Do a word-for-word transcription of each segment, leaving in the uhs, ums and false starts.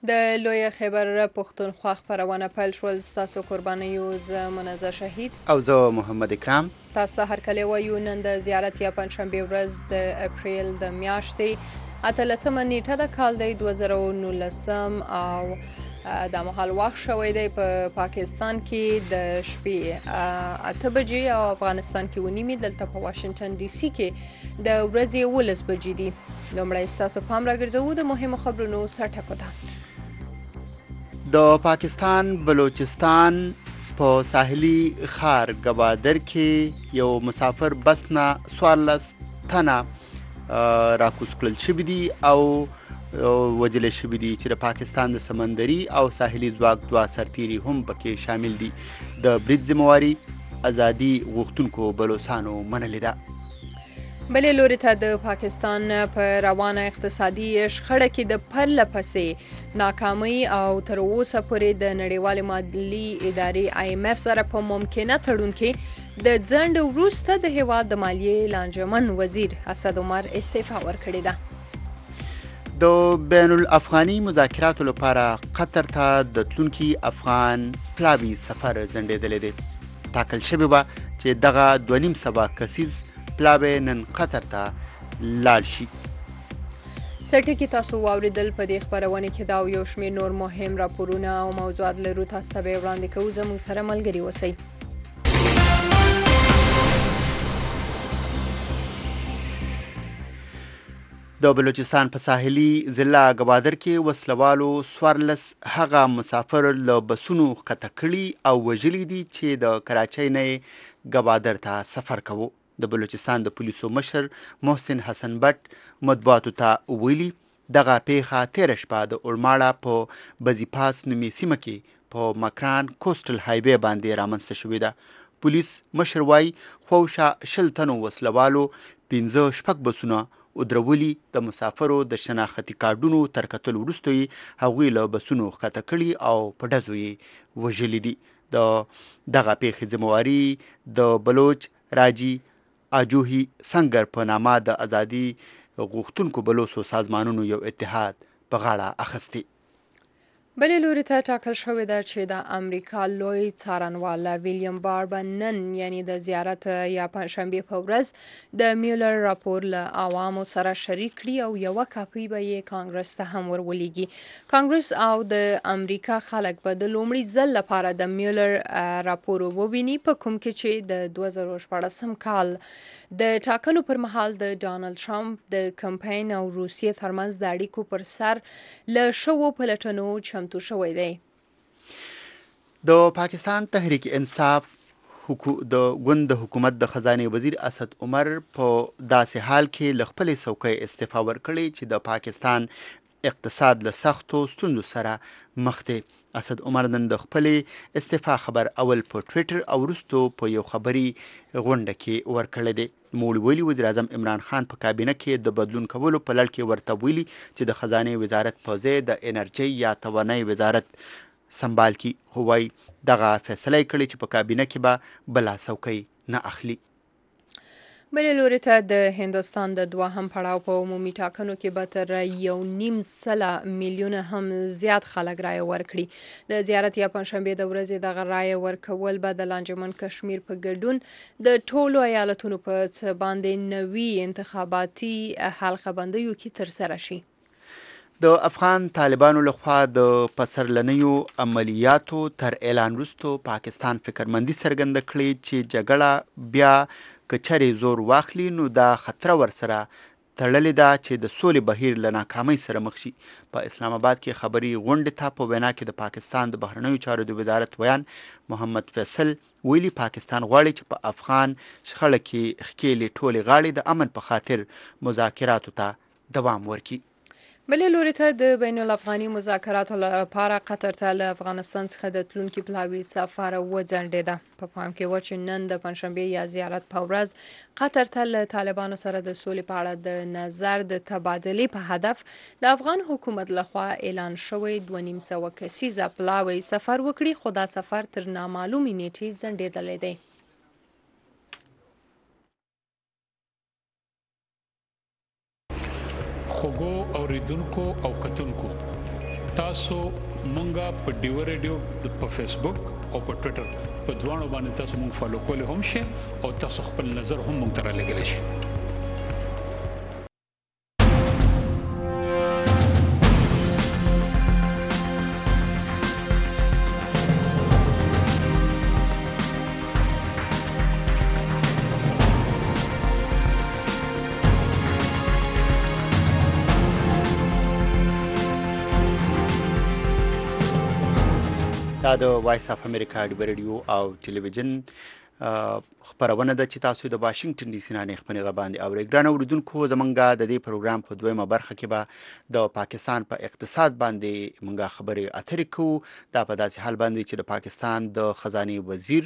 د لوی خیبر پښتونخوا خپرونه پیل شول. ستاسو قربانیو زه منزه شهید او زه محمد اکرام. تاسو ته هرکلی وایو. نن د زیارت یا پنجشنبې ورځ د اپریل د میاشتې اتلسمه نیټه د کال دی دوه زره او نولسم او دا مهال وخت شوی دی په پا پاکستان کې د شپې اته بجې او افغانستان کې و نیمې. دلته په واشنگټن ډي سي کې د ورځې یولس بجې دي. لومړی ستاسو پام راګرځوو د مهمو خبرونو سرټکو ته. د پاکستان بلوچستان په ساحلي ښار ګوادر کې یو مسافر بس نه څوارلس تنه راکوز کړل شوي دي او وجل شوي دي چې د پاکستان د سمندري او ساحلي ځواک دوه سرتیري هم پکې شامل دي. د برید ذمواري ازادي غوښتونکو بلوڅانو منلې ده. بلې لوري ته د پاکستان په روانه اقتصادي شخړه کې د پرله پسې ناکامۍ او تر اوسه پورې د نړیوالې مالي ادارې آی ایم اف سره په ممکنه تړون کې د ځنډ وروسته د هیواد د مالیې لانجمن وزیر اسد عمر استعفا ورکړې ده. د بین الافغاني مذاکراتو لپاره قطر ته د تلونکي افغان پلاوي سفر ځنډېدلی دی. ټاکل شوې وه چې دغه دوه نیم سوه کسیز پلاوی نن قطر ته لاړ شي. سرټکي تاسو واوریدل. په دې خپرونه کې دا او یو شمېر نور مهم راپورونه او موضوعات لرو. تاسو ته به وړاندې کوو. زموږ سره ملګري اوسئ. د بلوچستان په ساحلي ضلع ګوادر کې وسلوالو څوارلس هغه مسافر له بسونو ښکته کړي او وژلي دي چې د کراچۍ نه یې ګوادر ته سفر کوو. د بلوچستان د پولیسو مشر محسن حسن بټ مطبوعاتو ته ویلي دغه پیښه تیره شپه د اورماړه په بزیپاس نومي سیمه کې په مکران کوسټل هایوې باندې رامنځته شوې ده. پولیس مشر وایي خواوشا شل تنو وسلوالو پنځه شپږ بسونه ودرولي. د مسافرو د شناختي کارډونو تر کتلو وروسته یې هغوی له بسونو ښکته کړي او په ډزو یې وژلي دي. د دغه پیښې ذمواري د بلوچ راجي اجوهي سنگر په نامه د ازادي غوښتونکو بلوڅو سازمانونو یو اتحاد په غاړه اخیستي. بلې لوري ته ټاکل شوې ده چې د امریکا لوی څارنوال ویلیام بار به نن یعنی د زیارت یا پنجشنبې په ورځ د میولر راپور له عوامو سره شریک کړي او یوه کاپي به یې کانګرس ته هم ورولېږي. کانګرس او د امریکا خلک به د لومړي ځل لپاره د میولر راپور وویني په کوم کې چې د دوه زره شپاړسم کال د ټاکنو پر مهال د ډانلډ ټرمپ د کمپاین او روسیې ترمنځ د اړیکو پر سر له شوو پلټنو چمتو شوی دی. د پاکستان تحریک انصاف د ګوند د حکومت د خزانه وزیر اسد عمر په داسې حال کې له خپلې څوکۍ استعفا ورکړې چې د پاکستان اقتصاد له سختو ستونزو سره مخ دی. اسد عمر نن د خپلې استعفا خبر اول په ټویټر او وروستو په یو خبري غونډه کې ورکړی دی. نوموړي ویلي وزیر اعظم عمران خان په کابینه کې د بدلون کولو په لړ کې ورته ویلي چې د خزانه وزارت په ځای د انرژي یا توانایي وزارت سمبال کی. خو وایي دغه فیصله یې کړې چې په کابینه کې به بلا څوکۍ نه اخلي. بلې لوري ته د هندوستان د دوهم پړاو په عمومي ټاکنو کې به تر یو نیم سله میلیونه هم زیات خلک رایه ورکړي. د زیارت یا پنجشنبې د ورځې دغه رایه ورکول به د لانجمن کشمیر په ګډون د ټولو ایالتونو په څه باندې نوي انتخاباتي حلقه بندیو کې ترسره شي. د افغان طالبانو لخوا د پسرلنیو عملیاتو تر اعلان وروسته پاکستان فکرمندي څرګنده کړې چې جګړه بیا که چرې زور واخلي نو دا خطره ورسره تړلې ده چې د سولې بهیر له ناکامۍ سره مخ شي. په اسلام آباد کې خبري غونډې ته په وینا کې د پاکستان د بهرنیو چارو د وزارت ویان محمد فیصل ویلي پاکستان غواړي چې په افغان شخړه کې ښکېلې ټولې غاړې د امن په خاطر مذاکراتو ته دوام ورکړي. بلې لوري ته د بین الافغاني مذاکراتو لپاره قطر ته له افغانستان څخه د تلونکي پلاوي سفر وځنډېده. په پام کې و چې نن د پنجشنبې یا زیارت په ورځ قطر ته له طالبانو سره د سولې په اړه د نظر د تبادلې په هدف د افغان حکومت لخوا اعلان شوی دوه نیم سوه کسیزه پلاوی سفر وکړي. خو دا سفر تر نامعلومې نیټې ځنډېدلی دی. خوږو اوریدونکو او کتونکو تاسو مونږه په ډیو ریډیو په فیسبوک او په ټوئیټر په دوانو باندې تاسو مونږ فالو کولی هم شئ او تاسو خپل نظر هم مونږ ته رالیږلی شئ. دا د وایس اف امریکا د ریډیو او ټلویزیون خبرونه ده چې تاسو د واشنگټن ډي سي نه خپل غباندې او ګران اوریدونکو زمونږه د دې پروګرام په دویمه برخه کې به د پاکستان په اقتصاد باندې مونږه خبرې اترې کوو. دا په داسې حال باندې چې د پاکستان د خزانه وزیر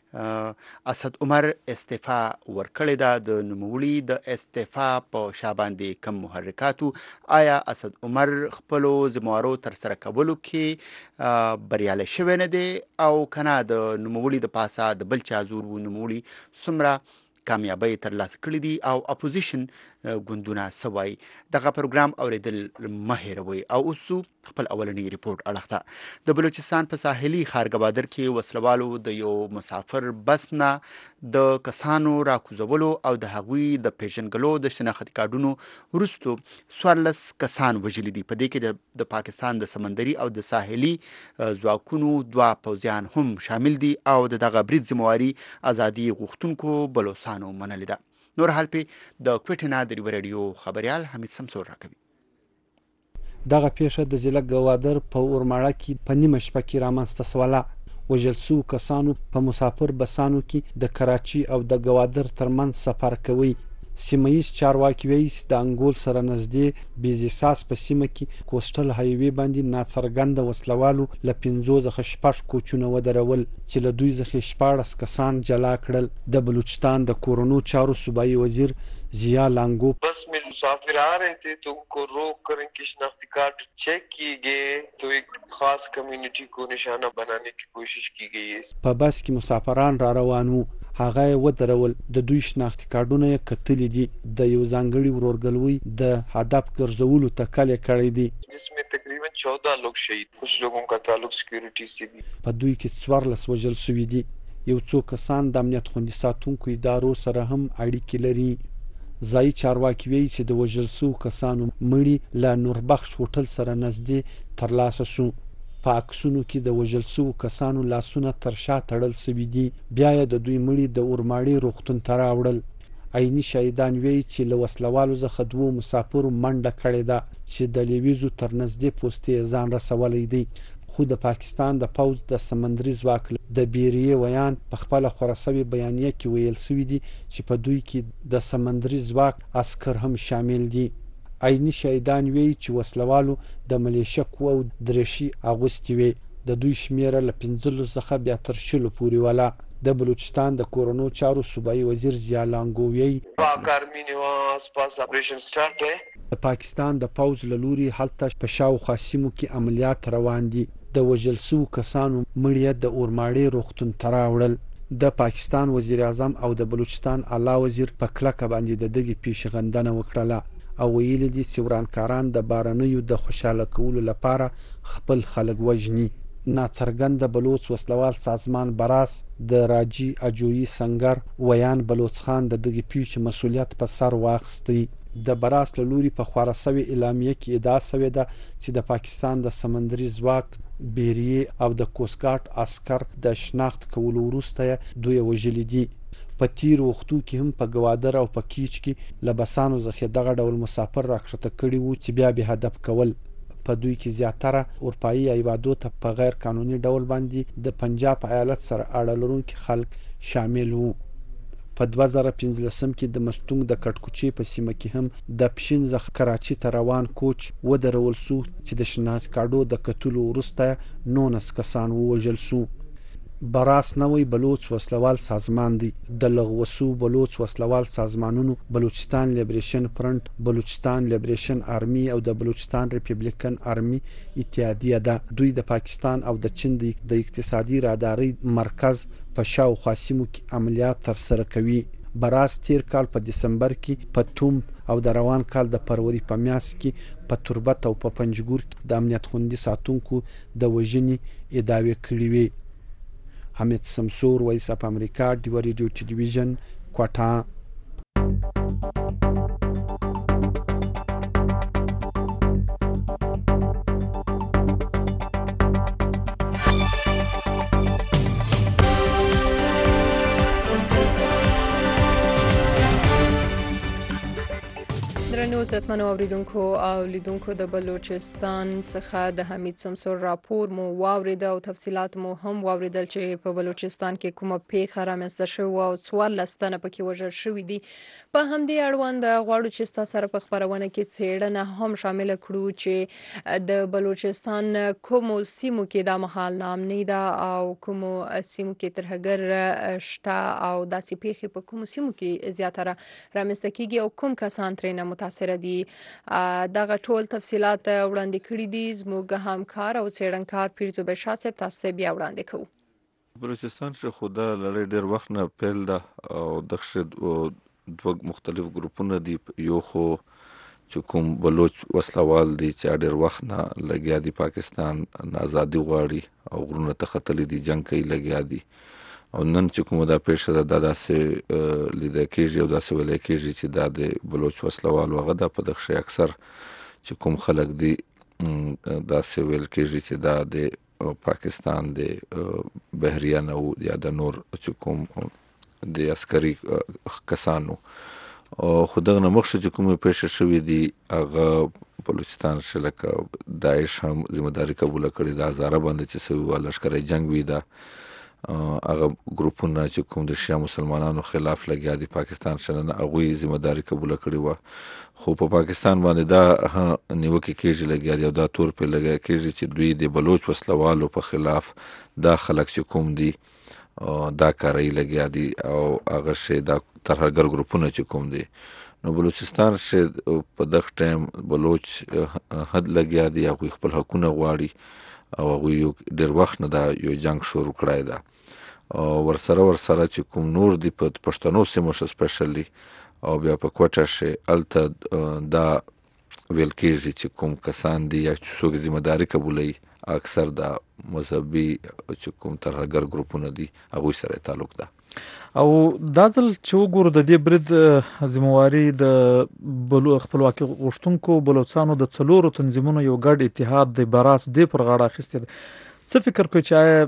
اسد عمر استعفا ورکړې ده. د نوموړي د استعفا په شاباندې کم محرکاتو آیا اسد عمر خپل ذمہوارو تر سره کولو کې بریالی شوی نه دی او کنه د نوموړي د پاسه د بل چا زور و نوموړي څومره کامیابی ترلاسه کړې دي او اپوزیشن ګوندونه سوای. دغه پروګرام اوریدل مه هیروئ. او اوس خپل اولنی ریپورت اړخته د بلوچستان په ساحلي ښارګبادر کې وسلوالو د یو مسافر بس نه د کسانو راکوزولو او د هغوی د پیژنګلو د شناختي کارډونو وروستو څوارلس کسان وژلي دي. په دې کې د پاکستان د سمندري او د ساحلي ځواکونو دوه پوځیان هم شامل دي او د دغه برید ذمہواري ازادي غوښتونکو بلوڅانو منلې ده. نور حال په د کوټینا د ریډیو خبريال حمید سمسور راکوي. دغه پیښه د ضلع ګوادر په اورماړه کې په نیمه شپه کې رامنځته شوله. وژل شوو کسانو په مسافر بسانو کې د کراچي او د ګوادر ترمنځ سفر کوي. سیمه‌ییز چارواکي وایي چې د انګول سره نږدې بیزیساس په سیمه کې کوسټل هایوي باندې ناڅرګنده وسلوالو له پنځو څخه شپږ کوچونه ودرول چې له دوی څخه شپاړس کسان جلا کړل. د بلوچستان د کورونو چارو صوبایي وزیر ضیا لانگو बस में मुसाफिर आ रहे थे तो उनको रोक कर इनकी शनाख्ती कार्ड चेक किए गए तो एक खास कम्युनिटी को निशाना बनाने की कोशिश की गई है. په بس کې مسافران را روان وو. هغه یې ودرول. د دوی شناختي کارډونه یې کتلي دي. د یو ځانګړي ورورګلوي د هدف ګرځولو تکل یې کړی دی. जिसमें तकरीबन चौदह लोग शहीद, कुछ लोगों का ताल्लुक सिक्योरिटी से भी. په دوی کې څوارلس وژل شوي دي. یو څو کسان د امنیت خوندي ساتونکو ادارو سره هم اړیکې لري. ځایي چارواکي وایي چې د وژل شوو کسانو مړي له نوربخش هوټل سره نږدې ترلاسه شو. په عکسونو کې د وژل شوو کسانو لاسونه تر شا تړل شوي دي. بیا یې د دوی مړي د اورماړي روغتون ته راوړل. عیني شهیدان وایي چې له وسلوالو څخه دوو مسافرو منډه کړې ده چې د لیویزو تر نږدې پوستې ځان رسولی دی. خو د پاکستان د پوځ د سمندري ځواک د بیریې ویان په خپل خورسوي بیانیه کې ویل شوی دی چې په دوی کې د سمندري ځواک عسكر هم شامل دي. عیني شهیدان وایي چې وسلوالو د ملیشه قوو درشي اغوستي وي. د دوی شمیره له پنځلس څخه بیا تر شلو پورې ولا. د بلوچستان د کورونو چارو صوبایي وزیر ضیا لانگو وایي पाक आर्मी ने वहाँ आसपास ऑपरेशन स्टार्ट है. د پاکستان د پوځ له لوري هلته په شاوخوا سیمو کې عملیات روان دي. د وژل شوو کسانو مړي د اورماړي روغتون ته راوړل. د پاکستان وزیر اعظم او د بلوچستان اعلی وزیر په کلکه باندې د دغې پیښې غندنه وکړله او ویلي دي چې ورانکاران د بارنیو د خوشاله کولو لپاره خپل خلک وژني. ناڅرګنده بلوچ وسلوال سازمان براس د راجي اجویي سنگر ویان بلوچ خان د دغې پیښې مسؤلیت په سر واخیستی. د براس له لوري په خورا سوي اعلامیه کې ادعا شوې ده چې د پاکستان د سمندري ځواک بیریې او د کوسټګارډ عسكر د شناخت کولو وروسته دوی وژلي دي. په تیر وختو کې هم په ګوادر او په کیچ کې لبسانو ځخه دغه ډول مسافر راکښته کړي وو چې بیا به هدف کول. په دوی کې زیاتره اروپایي ایوادو ته په غیر قانوني ډول باندې د پنجاب ایالت سره اړه لرونکي خلک شامل وو. په دوه زره پنځلسم کې د مستونګ د کټکوچې په سیمه کې هم د پښین ځخ کراچي ته روان کوچ ودرول شو چې د شناخت کارډو د کتلو وروسته نونس کسان ووژل شو. براس نوې بلوچ وسلوال سازمان دی. د لغوسو بلوچ وسلوال سازمانونو بلوچستان لیبریشن فرنٹ، بلوچستان لیبریشن آرمی او د بلوچستان ریپبلیکن آرمی اتحادیه ده. دوی د پاکستان او د چین د اقتصادي راداري مرکز په شاوخوا سیمو کې عملیات ترسره کوي. براس تیر کال په دسمبر کې په توم او د روان کال د فروری په میاشت کې په تربت او په پنجګور کې د امنیت خوندي ساتونکو د وژنې ادعاوې کړې وې. حمید سمسور، وایس اف امریکا، ډیوه ریډیو ټلویزیون، کوټا. درنو عزتمنو اوریدونکو او لیدونکو، د بلوچستان څخه د حمید سمسور راپور مو واورید او تفصيلات مو هم واوریدل چې په بلوچستان کې کومه پیښه رامنځته شوه او څوارلس تنه پکې وژل شوي دي. په همدې اړوند غواړو چې تاسو سره په خبرونه کې څېړنه هم شامل کړو چې د بلوچستان کومو سیمو کې د محل نامنۍ ده او کومو سیمو کې ترهګر شته او داسې پیښې په کومو سیمو کې زیاتره رامنځته کیږي او کوم کسان ترې نه متاثر دي. دغه ټول تفصيلات وړاندې کړي دي زموږ همکار او څېړنکار پیرزو بشا صاحب. تاسو ته بیا وړاندې کوو. بلوچستان چې خدا لړۍ ډېر وخت نه پیل ده او دغه دوه مختلف ګروپونه دي. یو خو چې کوم بلوچ وسلوال دي چې ډېر وخت نه لګیا دي پاکستان نه ازادي غواړي او غرونه ته ختلي دي، جنګ کوي لګیا دي. او نن چې کومه دا پیښه ده دا داسې لیدل کېږي او داسې ویل کېږي چې دا د بلوچ وسلوالو هغه ده. په دغه شی اکثر چې کوم خلک دي داسې ویل کېږي چې دا د پاکستان د بحریه نه یا د نور چې کوم د عسکري کسانو. خو دغه نه مخکې چې کومې پیښې شوې دي هغه بلوچستان چې لکه داعش هم ذمهداري قبوله کړې ده، هزاره باندې چې سوي وه لښکری جنګ وي ده، هغه ګروپونه چې کوم د شیعه مسلمانانو خلاف لګیا دي پاکستان شننه هغوی ذمهداري قبوله کړې وه. خو په پاکستان باندې دا نیوکې کېږي لګیا دي او دا تور پرې لګیا کېږي چې دوی د بلوچ وسلوالو په خلاف دا خلک چې کوم دي دا کاری لګیا دي او هغه شی دا ترهګر ګروپونه چې کوم دي. نو بلوچستان چې په دغه ټایم بلوچ حد لګیا دي، هغوی خپل حقونه غواړي او هغوی یو ډېر وخت نه دا یو جنګ شروع کړی ده. ورسره ورسره چې کوم نور دي په پښتنو سیمو شه سپیشلی او بیا په کوټه شه الته دا ویل کېږي چې کوم کسان دي یا چې څوک ذمهداري قبولوي اکثر د مذهبي چې کوم ترهګر ګروپونه دي هغوی سره تعلق ده. او دا ځل چې وګورو د دې برید ذمواري د بلو خپلواکي غوښتونکو بلوچستانو د څلورو تنظیمونو یو ګډ اتحاد د براس دی پر غاړه اخیستی دی. څه فکر کوي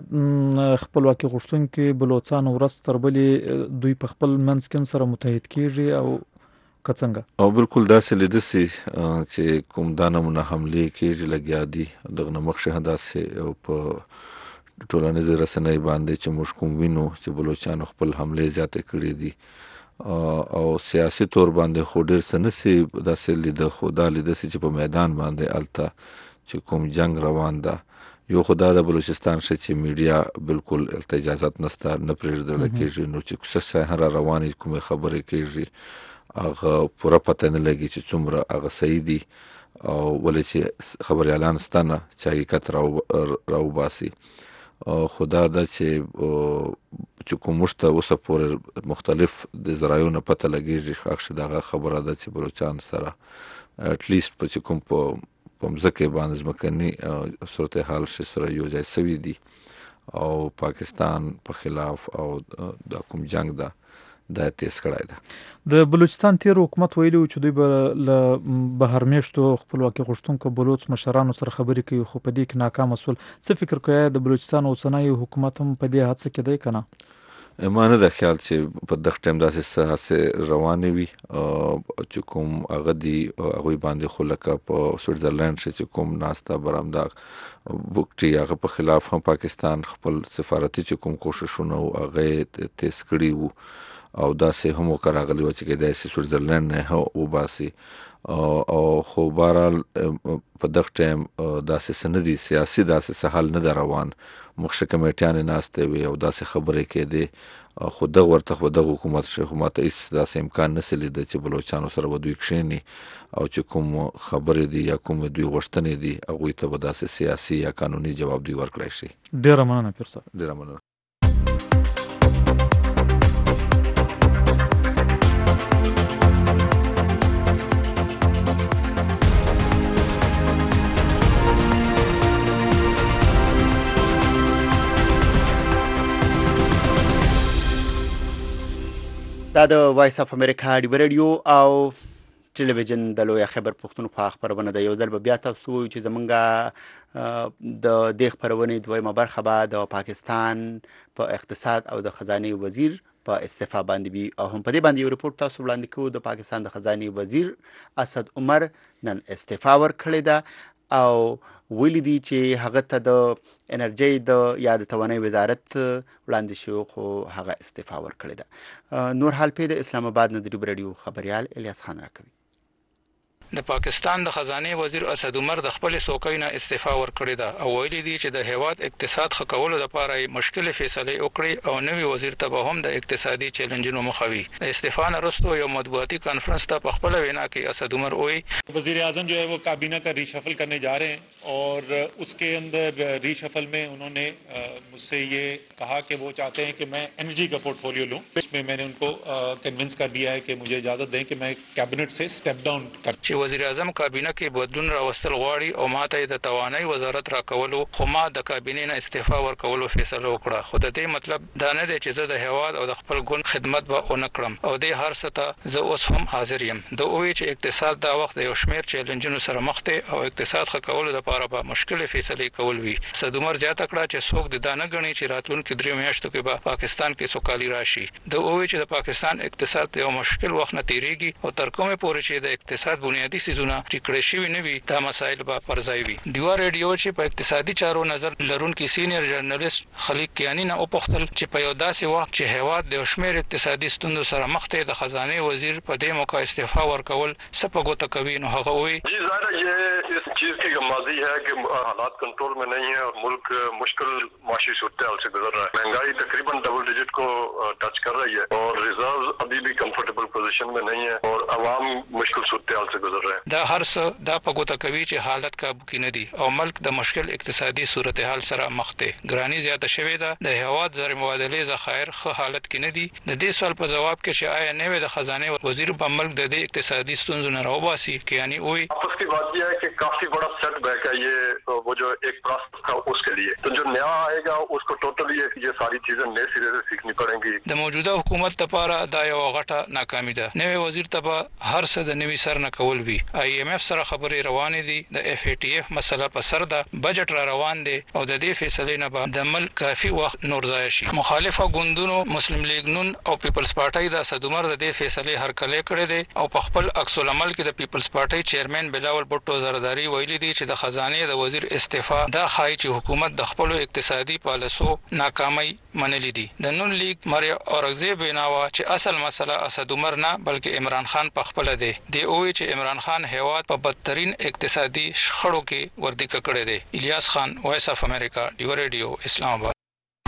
چې خپلواکي غوښتونکي بلوچستان ورځ تر بلې دوی په خپل منځ کې سره متحد کیږي او کڅنګه؟ او بالکل داسې لیدل سي چې کوم دا نمونه حملې کېږي لګیا دي دغه نه مخکې داسې په ټولنیزو رسنۍ باندې چې موږ کوم وینو چې بلوچستان خپل حملې زیاتې کړې دي او سیاسي تور باندې خو ډېر څه نسي داسې لیده، خو دا لیده سي چې په میدان باندې الته چې کوم جنگ روان ده. یو خدا د بلوچستان شه چې میډیا بالکل الته اجازت نسته، نه پرېږدل کېږي. نو چې څه هر روانې کومې خبرې کېږي هغه پوره پته نه لګي چې څومره هغه صحیح دي او ولې چې خبریالان ستنه چې حقیقت راوباسي. خو دا ده چې چې کوم موږ ته اوسه پورې مختلف د ذرایعو نه پته لګېږي ښه چې دغه خبره ده چې بلوچستان سره اټلیسټ په چې کوم په په مځکې باندې ځمکني صورتحال ښې سره یو ځای سوي دي او پاکستان په خلاف او دا کوم جنګ ده دا تیز کړی ده. د بلوچستان تیر حکومت ویلي و چې دوی به له بهر میشتو خپلواکي غوښتونکو بلوچ مشرانو سره خبرې کوي، خو په دې کې ناکام شول. څه فکر کوي د بلوچستان اوسنی حکومت هم په دې هڅه کې دی که نه؟ ما نه ده خیال چې په دغه ټایم داسې څه هڅې روانې وي چې کوم هغه دي هغوی باندې خو لکه په سویټزرلینډ چې کوم ناسته برامداغ بوکټي هغه په خلاف هم پاکستان خپل سفارتي چې کوم کوششونه و هغه تیز کړي وو او داسې هم وکړه راغلي وه چې کیدای شي سویټزرلینډ نه وباسي او خو بهرحال په دغه ټایم داسې څه نه دي، سیاسي داسې څه حل نه ده روان. مخکې کمیټیانې ناستې وي او داسې خبرې کېدې، خو دغه ورته خو دغه حکومت شي خو ماته هېڅ داسې امکان نسي لیده چې بلوچستانو سره به دوی کښېني او چې کوم خبرې دي یا کوم دوی غوښتنې دي هغوی ته به داسې سیاسي یا قانوني جواب دوی ورکړی شي. ډېره مننه پیر صاحب. ډېره مننه. دا د وایس اف امریکا ډیو رادیو او ټلویزیون د لوی خبر پښتونخوا خبرونه د یو ځل بیا تاسو چې زمونږه د دې خبرونه دویمه برخه به د پاکستان په اقتصاد او د خزانه وزیر په استعفا باندې وي او هم په دې باندې یو رپورت تاسو وړاندې کوو. د پاکستان د خزانه وزیر اسد عمر نن استعفا ورکړې ده او ویلي دي چې هغه ته د انرژي د یا د توانایي وزارت وړاندې شو خو هغه استعفا ورکړې ده. نور حال په د اسلام آباد نه د ډیو رادیو خبريال الیاس خان راکوي. د پاکستان د خزانه وزیر اسد عمر د خپل څوکۍ نه استعفا ورکړې ده او ویلي دي چې د هیواد اقتصاد ښه کولو لپاره مشکل فیصله وکړي او نوی وزیر ته به هم د اقتصادي چیلنجونو مخاوي. د استعفا نه وروسته یو مطبوعاتي کانفرنس ته په خپل وینا کې اسد عمر وایي वजीर आजम जो है वो काबीना का रीशफल करने जा रहे हैं और उसके अंदर रीशफल में उन्होंने मुझसे ये कहा कि वो चाहते हैं कि मैं एनर्जी का पोर्टफोलियो लूं. इसमें मैंने उनको कन्विंस कर दिया है कि मुझे इजाजत दें कि मैं कैबिनेट से स्टेप डाउन कर. वजीर आजम کابینه کې بدلون راوستل غواړي او ماته د توانایي وزارت راکولو خو ما د کابینې نه استعفا ورکولو فیصله وکړه. خو د دې مطلب دا نه دی چې زه د هیواد او د خپل ګوند خدمت به ونه کړم او د هر څه ته زه اوس هم حاضر یم. د اووي چې اقتصاد دا وخت د یو شمېر چیلنجونو سره مخ دی او اقتصاد ښه کولو لپاره به مشکل فیصله کول وي. اسد عمر زیاته کړه چې څوک د دانه غني چې راتلونکي درې میاشتو کې به پاکستان کې سوکالي راشي. د اووي چې د پاکستان اقتصاد یو مشکل وخت نه تیریږي او تر کومه پورې چې د اقتصاد بنیادی سيزونه ټیکړې شوی نه وي دا مسایل به پرځای وي. دیوا رادیو چې په اقتصادي چارو نظر لرونکي سینیئر جرنالیست خلیق کیانی نه او پختل چې په یو داسې وخت چې هیواد د شمیر اقتصادي ستونزو سره مخ ته د خزانه وزیر په دې موقع استعفا ورکول سپګو کوي نو هغه وي جی ظاهر یہ اس چیز کی غمازی ہے کہ حالات کنٹرول میں نہیں ہے اور ملک مشکل معاشی صورتحال سے گزر رہا ہے. مہنگائی تقریباً ڈبل ڈیجٹ کو ٹچ کر رہی ہے اور ریزرو ابھی بھی کمفرٹیبل پوزیشن میں نہیں ہے اور عوام مشکل صورتحال سے گزر رہے ہیں. دا هر څه دا په ګوته کوي چې حالت کابو کې نه دي او ملک د مشکل اقتصادي صورتحال سره مخ دی. ګرانی زیاته شوې ده. د هیواد زر مبادله ذخایر ښه حالت کې نه دي. د دې سوال په جواب کې چې آیا نوې د خزانه وزیر په ملک د دې اقتصادي ستونزو نه راوباسي یعنی وي आपस की बात यह है कि काफी बड़ा सेट बैक है ये वो जो एक प्रोसेस था उसके लिए. तो जो नया आएगा उसको टोटली ये सारी चीजें नए सिरे से सीखनी पड़ेंगी. د موجوده حکومت لپاره دا یو غټه ناکامي ده. نوې وزیر ته به هر څه د نوې سر نه کول وي. آی ایم ایف سره خبرې روانې دي. د اف ای ټی اف مسله په سر ده. بجټ را روان دي او د دې فیصلې نه به د ملک کافي وخت نور ضایع شي. مخالفه ګوندونو مسلم لیگ نون او پیپلز پارټي د اسد عمر د دې فیصلې هرکلی کړی دی او په خپل عکس العمل کې د پیپلز پارټي چیرمن بلاول بټو زرداری ویلي دي چې د خزانه د وزیر استعفا دا خای چې حکومت د خپل اقتصادي پالیسو ناکامي منلې دي. د نون لیگ مریا اورغزیب بناوا چې اصل مسله اسد عمر نه بلکې عمران خان په خپل دی. دی اوی چې عمران خان هیواد په بدترین اقتصادي شخړو کې وردی کړی دی. الیاس خان وایس اف امریکا ډیو رادیو اسلام آباد.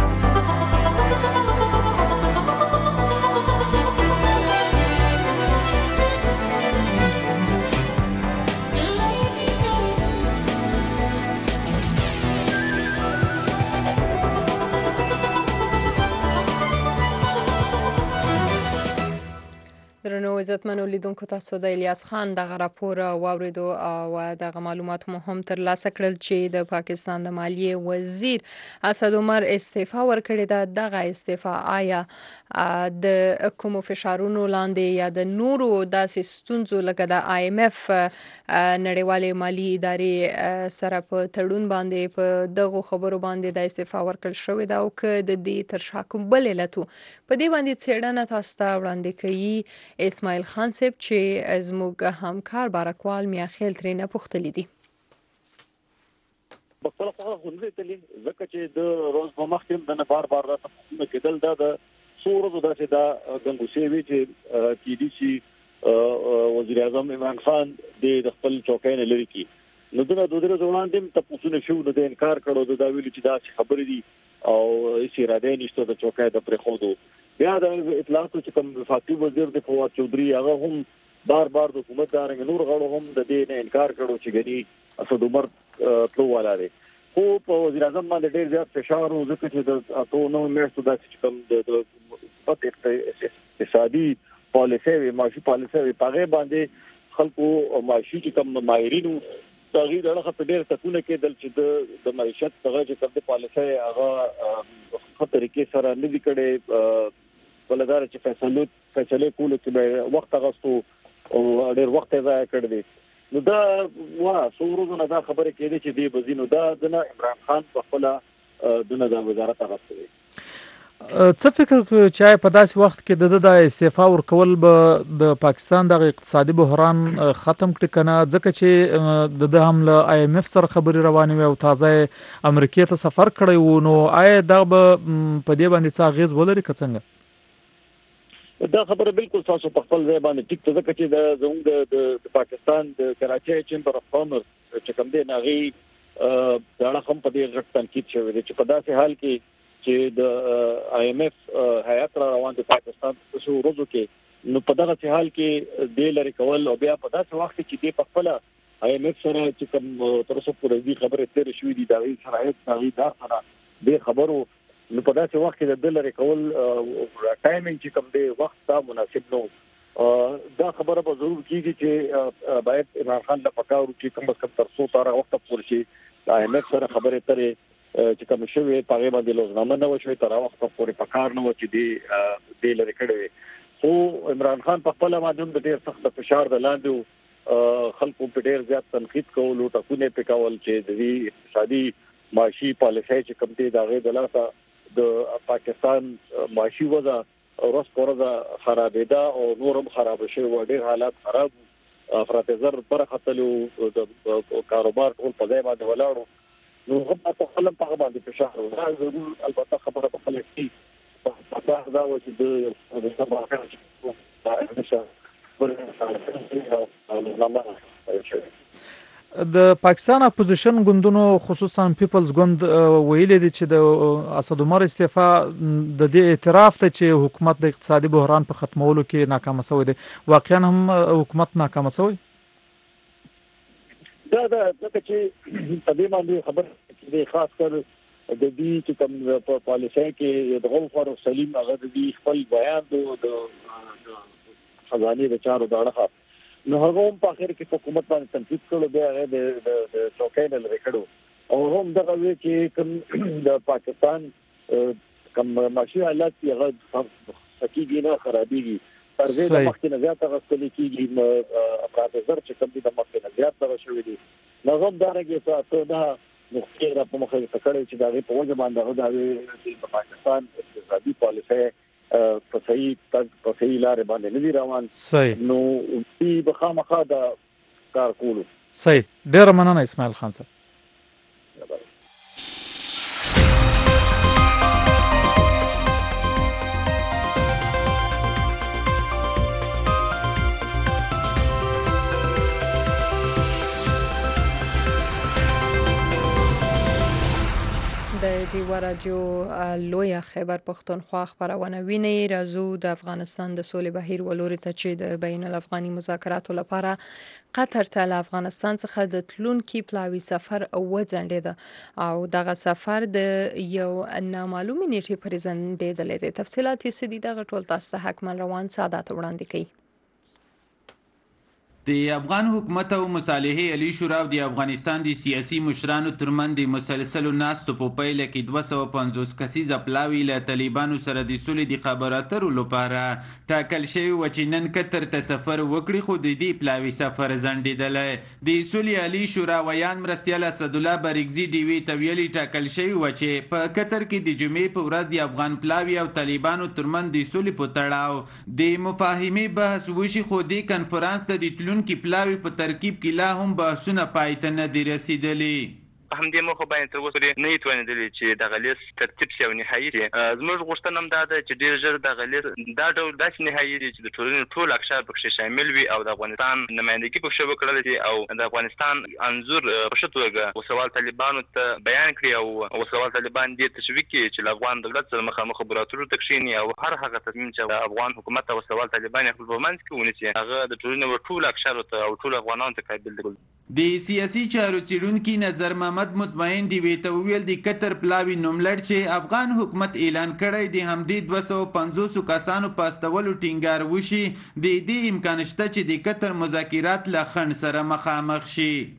درنو عزتمنو لیدونکو تاسو د الیاس خان دغه راپور واوریدو او دغه معلومات مو هم تر لاسه کړل چې د پاکستان د مالیې وزیر اسد عمر استعفا ورکړی ده. دغه استعفا آیا د کومو فشارونو لاندې یا د نورو داسې ستونزو لکه د آی ایم ایف نړیوالې مالی ادارې سره په تړون باندې په دغه خبرو باندې د استعفا ورکړل شوې ده او که د دې تر شا کوم بل علتو په دې باندې څېړنه تاسو ته وړاندې کوي اسماعیل خان صاحب چې زموږ همکار بارکوال میاخیل ترې نه پوښتلی دي. په خپل خوا غونډې تلې ځکه چې د روز په مخ کې د بار بار راته پوښتنه کېدل دا د څو ورځو داسې دا ګنګوسې وي چې کې دي چې وزیر اعظم عمران خان د خپل چوکۍ نه لري کی نو دا د دوه ځوانان ته پوښتنه شو نو د انکار کړو دا ویل چې دا خبرې دي او هیڅ اراده نشته د چوکۍ د پرې خودو. بیا د اطلاعات چې کوم وفاقي وزیر د فواد چودھری هغه هم بار بار د حکومت دارنګ نور غړو هم د دې نه انکار کړو چې غني اسد عمر تلو والا دی. خو په وزیر اعظم باندې ډېر زیات فشار او ځکه چې د اته نو میاشتو د کوم د اقتصادي پالیسي معاشي پالیسي په هغه باندې خلکو معاشي چې کوم ماهرینو تغییر هغه په ډېر تکونه کېدل چې د معیشت څنګه چې کوم پالیسي هغه په طریقې سره نه دي کړي ولدار چې فیصلو فیصله کولو کې به وخت غوښتو او ډېر وخت یې ضایع کړ دی. نو دا وا څو نه دا خبره کېده چې دی بزینو دا د عمران خان په خپل دونه د وزارت غوښتي. څه فکر چې په داسې وخت کې د د استعفا ورکول به د پاکستان د اقتصادي بحران ختم کړي کنه، ځکه چې د د هم له آی ایم اف سره خبري روانې وي او تازه امریکا ته سفر کړی وو، نو آیا دا به په دې باندې څه اغیز ولري که څنګه؟ دا خبره بالکل تاسو په خپل ځای باندې ټیک ته، ځکه چې د زموږ د پاکستان د کراچۍ چیمبر اف کامرس چې کوم دی ناغي دا هم په دې غټ تنقید شوی دی چې په داسې حال کې چې د آی ایم اف هیئت را روان د پاکستان په څو ورځو کې، نو په دغه حال کې د لری کول او بیا په داسې وخت کې چې د خپل آی ایم اف سره چې کوم تر اوسه پورې دې خبره تیر شوې دي دا غي شرایط دا دا سره د خبرو، نو په داسې وخت کې د لری کول ټایمینګ چې کوم دی وخت دا مناسب نو دا خبره به ضرور کیږي چې باید عمران خان له پکاورو چې کوم کم تر څو تر وخت پورې شي آی ایم اف سره خبره ترې چې کوم شوی په غیبه د لوزنامه نه وشوي تر وخت پورې پکار نه و چې دی د لری کړي. خو عمران خان په خپل باندې د ډېر سخت فشار د لاندې خلکو په ډېر زیات تنقید کول او ټکونه پکول چې د دې اقتصادي معاشي پالیسۍ چې کوم دي دا غي د لاسه د پاکستان معاشي وضع ورځ په ورځ خرابېده او نورم خراب شوی و، ډېر حالات خراب، افراط زر برختلو د کاروبار ټول په ځای باندې ولاړو، نو هم په خپل په باندې فشار و. دا ضرور البته خبره په خپل کې په تاسو دا و چې د د سبا کار دا نشه د پاکستان اپوزیشن ګوندونو خصوصا پیپلز ګوند ویلي دي چې د اسد عمر استعفا د دې اعتراف ته چې حکومت د اقتصادي بحران په ختمولو کې ناکام شوی دی. واقعا هم حکومت ناکام شوی؟ دا دا ځکه چې په دې باندې خبر کې خاص کر د دې چې کوم په پالیسۍ کې د غوفر سلیم هغه د دې خپل بیان د خزانه د چارو داړه، نو هغه هم په اخر کې حکومت باندې تنقید کړو، بیا هغه د چوکۍ نه لري کړو او هم دغه وی چې کوم د پاکستان کوم معاشي حالات هغه حقيقي نه خرابيږي، پر دې د مخکې نه زیات غوښتل کېږي افراط زر چې کوم دي د مخکې نه زیات دغه شوی دي، نو هم دا راګي څه دا مخکې را په مخه کې کړی چې دا په وجه باندې هغه د پاکستان اقتصادي پالیسۍ په صحیح په صحیح لار باندې نه دي روان، نو دې بخامخا دا کار کولو. صحیح، ډېر مننه اسماعیل خان صاحب. د ډیوا راډیو لویه خیبر پښتونخوا خبرونه ویني. راځو د افغانستان د سولې بهیر ولوري ته چې د بین الافغاني مذاکراتو لپاره قطر ته له افغانستان څخه د تلونکي پلاوي سفر وځنډېده او دغه سفر د یو نامعلومې نیټې پورې ځنډېدلی دی. تفصیلات یې څه دي دغه ټول تاسو ته حکمل روان سادات وړاندې کوي. د افغان حکومت او مصالحې علی شورا او د افغانستان د سیاسي مشرانو ترمن د مسلسلو ناستو په پیل کې دوه سوه پنځوس کسیزه پلاوي له طالبانو سره د سولې د خبرو اترو لپاره ټاکل شوی و چې نن قطر ته سفر وکړي، خو د دې پلاوي سفر ځنډېدلی. د سولې علی شورا ویان مرستیال اسدالله بارګزي ډیوي ته ویلي ټاکل شوی و چې په قطر کې د جمعې په ورځ د افغان پلاوي او طالبانو ترمن د سولې په تړاو د مفاهمې بحث وشي، خو د کنفرانس ته د کی پلاوی په ترکیب کې لا هم بحثونه پای ته نه دي رسیدلي. همدې مخه باندې تر اوسه نه یتوانېدلې چې دغه لیست ترتیب شي او نهایي شي. زموږ غوښتنه هم دا ده چې ډېر ژر دغه لیست دا ډول داسې نهایي دی چې د ټولنې ټول اقشار پکې شامل وي او د افغانستان نمایندګي پکې وکړل شي او د افغانستان انځور په ښه توګه وسوال طالبانو ته بیان کړي او وسوال طالبان دې تشویق کړي چې افغان دولت سره مخامخ خبراتو ته کښیني او هر هغه تصمیم چې د افغان حکومت او وسوال طالبان خپل په منځ کې ونیسي هغه د ټولنې ټول اقشار ته او ټول افغانانو ته قابل دي. د سیاسي چارو څیړونکي نظر محمد مطمئن دی ویته ویل د قطر پلاوی نوملړ چې افغان حکومت اعلان کړی دی همدې دوه سوه پنځوس کسانو په استولو ټینګار وشي، د دې امکان شته چې د قطر مذاکرات له خنډ سره مخامخ شي.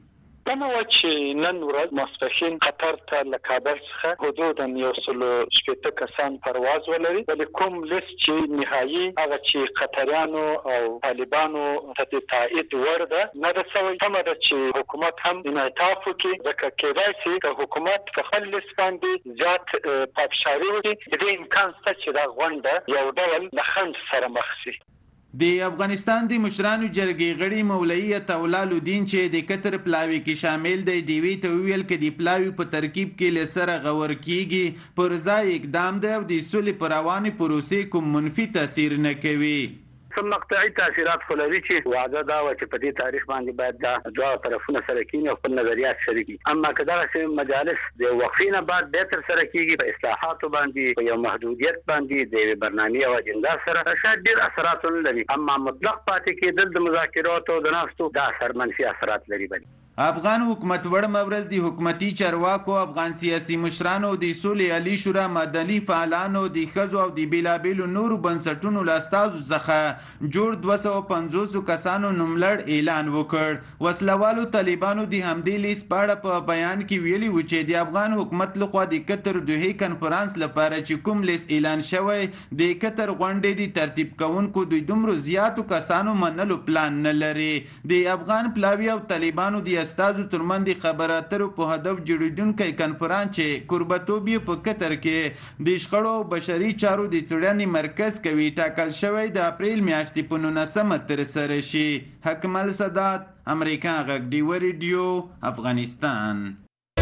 دمه وه چې نن ورځ ماسپښین قطر ته له کابل څخه حدودا یو سل شپېته کسان پرواز ولري، ولې کوم لیست چې نهایي هغه چې قطریانو او طالبانو ته د تایید وړ ده نه ده سوی. سمه ده چې حکومت هم انعطاف وکړي، ځکه کېدای شي که حکومت په خپل لیست باندې زیات پافشاري وکړي، د دې امکان شته چې دا غونډه یو ډول له خنډ سره مخ شي. د افغانستان د مشرانو جرګې غړي مولوي عطاالله الدین چې د قطر پلاوي کې شامل دی ډیوي ته ویل کې د پلاوي په ترکیب کې له سره غور کیږي پر ځای اقدام دی او د سولې پر روانې پروسې کوم منفي تاثیر نه کوي. څه مقطعي تاثیرات خو لري چې وعده دا وه چې په دې تاریخ باندې باید دا دواړه طرفونه سره کیني او خپل نظریات شریک کړي، اما که دغسې مجالس د وقفې نه بعد بیا ترسره کېږي په اصلاحاتو باندې په یو محدودیت باندې د یوې برنامې او اجندا سره شاید ډېر اثرات ونه لري، اما مطلق پاتې کېدل د مذاکراتو د ناستو دا اثر منفي اثرات لري. بلې افغان حکومت وړ مبرز د حکومتي چارواکو، افغان سیاسي مشرانو، د سولې عالی شورا مدني فعالانو، د ښځو او د بیلابیلو نورو بنسټونو له استازو څخه جوړ دوه سوه پنځوسو کسانو نوملړ اعلان وکړ. وسلوالو طالبانو د همدې لیست په اړه په بیان کې ویلي و چې د افغان حکومت لخوا د قطر دوحې کنفرانس لپاره چې کوم لیست اعلان شوی د قطر غونډې د ترتیب کوونکو دوی دومره زیاتو کسانو منلو پلان نه لري. د افغان پلاوي او طالبانو د استازو ترمن د خبرو اترو په هدف جوړیدونکی کنفرانس چې کوربتوب یې په قطر کې د شخړو او بشري چارو د څېړنې مرکز کوي ټاکل شوی د اپریل میاشتې په نولسمه ترسره شي. حکمل سادات، امریکا غږ ډیوه ریډیو، افغانستان.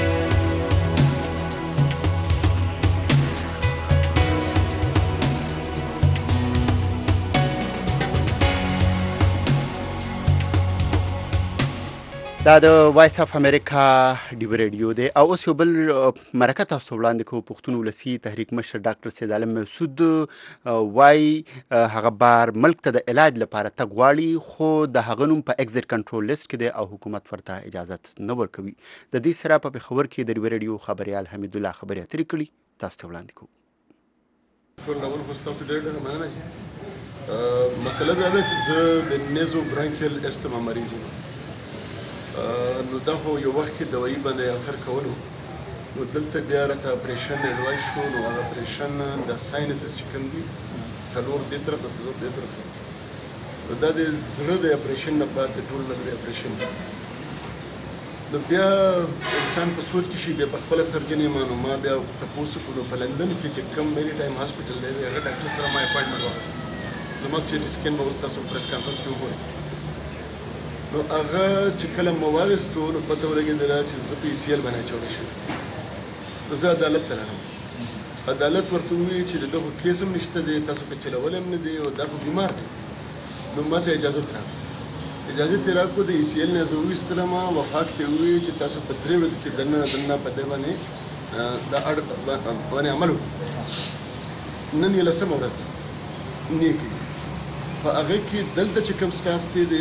دا د وایس اف امریکا ډیو ریډیو دی او اوس یو بل مرکه تاسو وړاندې کوو. پښتون ولسي تحریک مشر ډاکټر سید عالم مسعود وایي هغه بار ملک ته د علاج لپاره تګ غواړي، خو د هغه نوم په ایگزیټ کنټرول لیست کې دی او حکومت ورته اجازت نه ورکوي. د دې سره په پېښور کې د ډیو ریډیو خبریال حمید الله خبرې اترې کړي، تاسو ته وړاندې کوو. ټول ډول خو ستاسو ډېر ډېر مننه چې مسله دا ده چې زه د نیزو برانکیل استما مریض یم، نو دا خو یو وخت کې دوایي باندې اثر کولو، نو دلته بیا راته اپریشن اډوایس شو. نو هغه اپریشن د ساینسز چې کوم دي څلور دې طرف ته څلور دې طرف ته، نو دا د زړه د اپریشن نه بعد د ټول نه لوی اپریشن. نو بیا انسان په سوچ کې شي، بیا په خپله سرجن یم. نو ما بیا تپوس کړو په لندن کې چې کوم میری ټایم هاسپټل دی هغه ډاکټر سره ما اپاینټمنټ واخیست. زما سی ټي سکین به اوس تاسو پریس کانفرنس کې وګورئ. نو هغه چې کله مو واخیستو نو پته ولګېدله چې زه په ای سی ایل باندې اچولی شوی. نو زه عدالت ته لاړم، عدالت ورته ووایي چې د ده خو کیس هم نشته دی، تاسو پې چلولی هم نه دی او دا خو بیمار دی. نو ما ته اجازت راکړه، اجازت یې راکړو. د ای سی ایل نه زه وویستلم، وفاق ته یې ووایي چې تاسو په درې ورځو کې دننه دننه په دې باندې دا اړ باندې عمل وکړي. نن یې لسمه ورځ ده نیکي په هغه کې دلته چې کوم سټاف دی د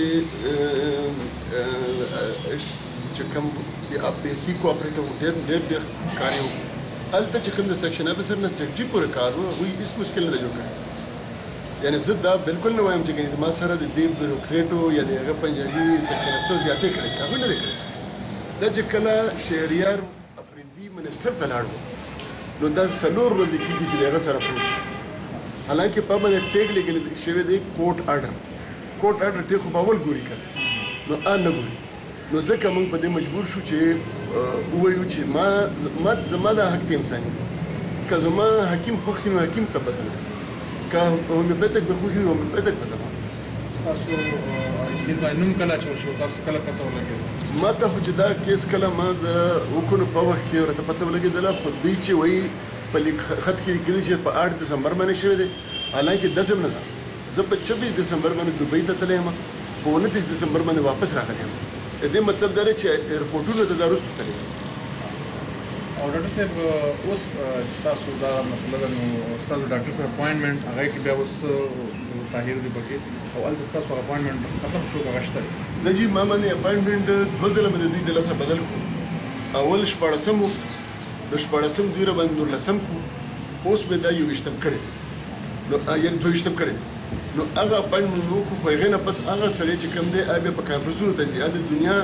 چې کوم بیخي کوآپریټیو ډېر ډېر ډېر کار یې وکړو. هلته چې کوم د سیکشن افیسر نه سیکرټري پورې کار و، هغوی هېڅ مشکل نه دی جوړ کړی. یعنې زه دا بالکل نه وایم چې ګنې ما سره د دې بیروکریټو یا د هغه پنجابي سیکشن افیسر زیاتې کړی، هغوی نه دی کړی. دا چې کله شهریار افریدي منسټر ته لاړ نو دا څلور ورځې کېږي چې د هغه سره پروت، حالانکه په باندې ټیګ لګېدل شوی دی کوټ آرډر. کوټ آرډر ټیګ خو به اول ګوري کړه، نو آن نه ګوري. نو ځکه موږ په دې مجبور شو چې ووایو چې ما ما زما دا حق دی انساني، که زما حکیم خوښ نو حکیم ته به ځم، که هومیوپیتک به خوښ وي هومیوپیتک به ځم. ستاسو ایسیل باندې نوم کله اچول شو، تاسو کله پته ولګېده؟ ما ته خو چې دا کیس کله ما د وکړو په وخت کې ورته پته ولګېدله، خو دوی چې وایي په لیک خط کې لیکلي چې په آټ دسمبر باندې شوی دی، حالانکه داسې هم نه ده. زه په چوبیس دسمبر باندې دوبۍ ته تللی یم، په اونتیس دسمبر باندې واپس راغلی یم. د دې مطلب دا دی چې ایرپورټونو ته دا وروسته تللی یم. او ډاکټر صاحب اوس چې تاسو دا مسله ده نو ستاسو ډاکټر سره اپاینټمنټ هغه کې بیا اوس تاهیر دی پکې او هلته ستاسو اپاینټمنټ ختم شو که هغه شته دی؟ نه جي ما باندې اپاینټمنټ دوه ځله مې د دوی د لاسه بدل کړو. اول شپاړسم و، د شپاړسم دوی راباندې نولسم کړو، اوس مې دا یوویشتم کړی نو یعنې دوهویشتم کړی. نو هغه اپاینټمنټ مې وکړو، خو هغې نه پس هغه سړی چې کوم دی هغه بیا په کانفرنسونو ته ځي، هغه د دنیا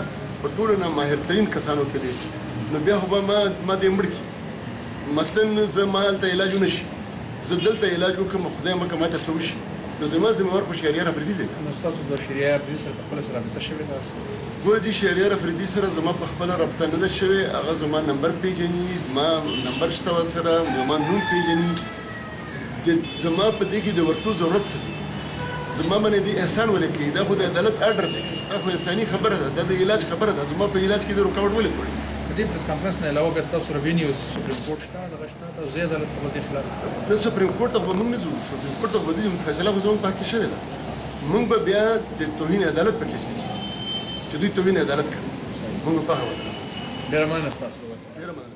په ټولو نه ماهرترین کسانو کې دی نو بیا خو به ما ما دې مړ کړي مثلا زه ما هلته علاج ونه شي زه دلته علاج وکړم خدای مکړه ماته څه وشي نو زما ذمہوار خو شهریار افریدي دی نو ستاسو د شهریار افریدي سره په خپله سره رابطه شوې ده ګوره دې شهریار افریدي سره زما په خپله رابطه نه ده شوې هغه زما نمبر پیژني ما نمبر شته ورسره زما نوم پیژني زما په دې کې د ورتلو ضرورت څه دی زما باندې دې احسان ولې کوي دا خو د عدالت آرډر دی دا خو انساني خبره ده دا د علاج خبره ده زما په علاج کې د رکاوټ ولې کړی په دې پریس کانفرنس نه علاوه بیا ستاسو سره ویني او سپریم کورټ شته دغه شته او زه عدالت په دې خلاف نو سپریم کورټ ته به موږ نه ځو سپریم کورټ ته به دې فیصله خو زموږ په حق کې شوې ده موږ به بیا د توهین عدالت په کیس کې چې دوی توهین عدالت کوي موږ په هغه وخت ډېره مننه ستاسو ډېره مننه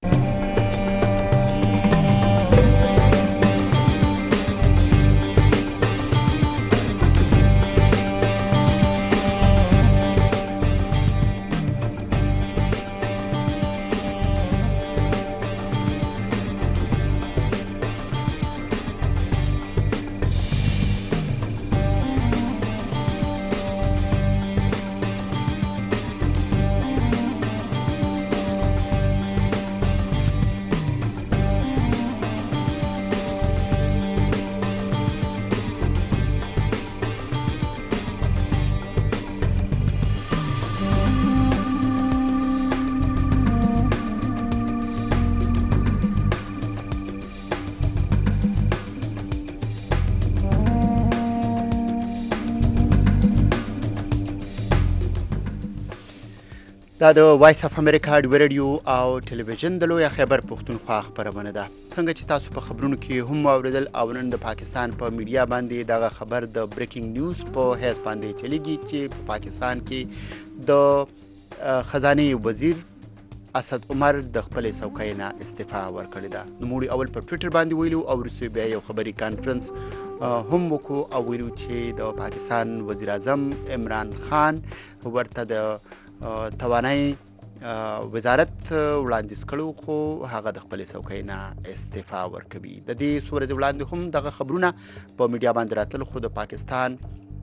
دا د وایس اف امریکا د رادیو او ټلویزیون د لوی خیبر پښتونخوا خبرونه ده څنګه چې تاسو په خبرونو کې هم اوریدل او نن د پاکستان په میډیا باندې دغه خبر د بریکینګ نیوز په هیڅ باندې چلیږي چې په پاکستان کې د خزانه وزیر اسد عمر د خپل څوکۍ نه استعفا ورکړې ده نوموړي اول په ټوئیټر باندې ویلو او وروسته بیا یو خبري کانفرنس هم وکړو او ویلو چې د پاکستان وزیر اعظم عمران خان ورته د توانای وزارت وړاندیز کړو خو هغه د خپل څوکۍ نه استعفا ورکوي د دې سورج وړاندې هم دغه خبرونه په میډیا باندې راتل خو د پاکستان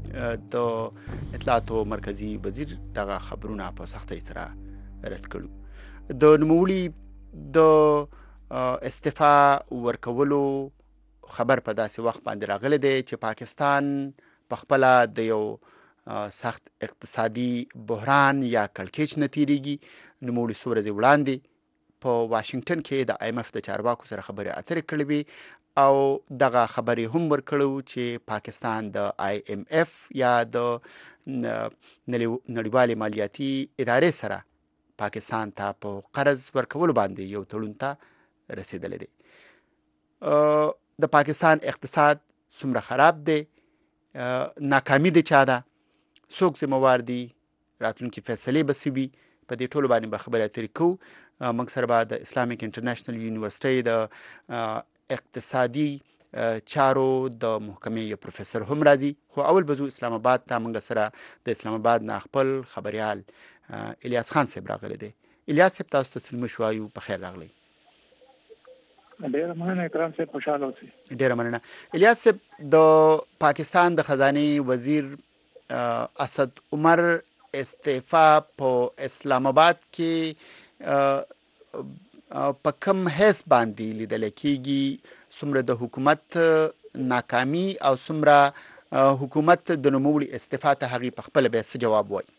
د اطلاعاتو مرکزی وزیر دغه خبرونه په سختۍ سره رد کړو د نوموړي د استعفا ورکولو خبر په داسې وخت باندې راغلی دی چې پاکستان په خپله د یو سخت اقتصادي بحران یا کړکېچ نه تیریږي نوموړي څو ورځې وړاندې په واشنگټن کې د آی ایم اف د چارواکو سره خبرې اترې کړې وې او دغه خبرې هم ورکړو چې پاکستان د آی ایم اف یا د نړیوالې مالیاتي ادارې سره پاکستان ته په قرض ورکولو باندې یو تړون ته رسیدلی دی د پاکستان اقتصاد څومره خراب دی ناکامي د چا ده څوک ذمہوار دي راتلونکي فیصلې به څه وي په دې ټولو باندې به خبرې اترې کوو موږ سره به د اسلامیک انټرنیشنل یونیورسټۍ د اقتصادي چارو د محکمې یو پروفیسر هم راځي خو اول به ځو اسلام آباد ته موږ سره د اسلام آباد نه خپل خبریال الیاس خان صاحب راغلی دی الیاس صاحب تاسو ته سلام شوایو په خیر راغلی ډیره مننه اکرام صاحب خوشاله اوسئ ډیره مننه الیاس صاحب د پاکستان د خزانه وزیر اسد عمر استعفا په اسلام آباد کې په کم حیث باندې لیدل کېږي څومره د حکومت ناکامي او څومره حکومت د نوموړي استعفا ته هغې په خپله بیا څه جواب وایي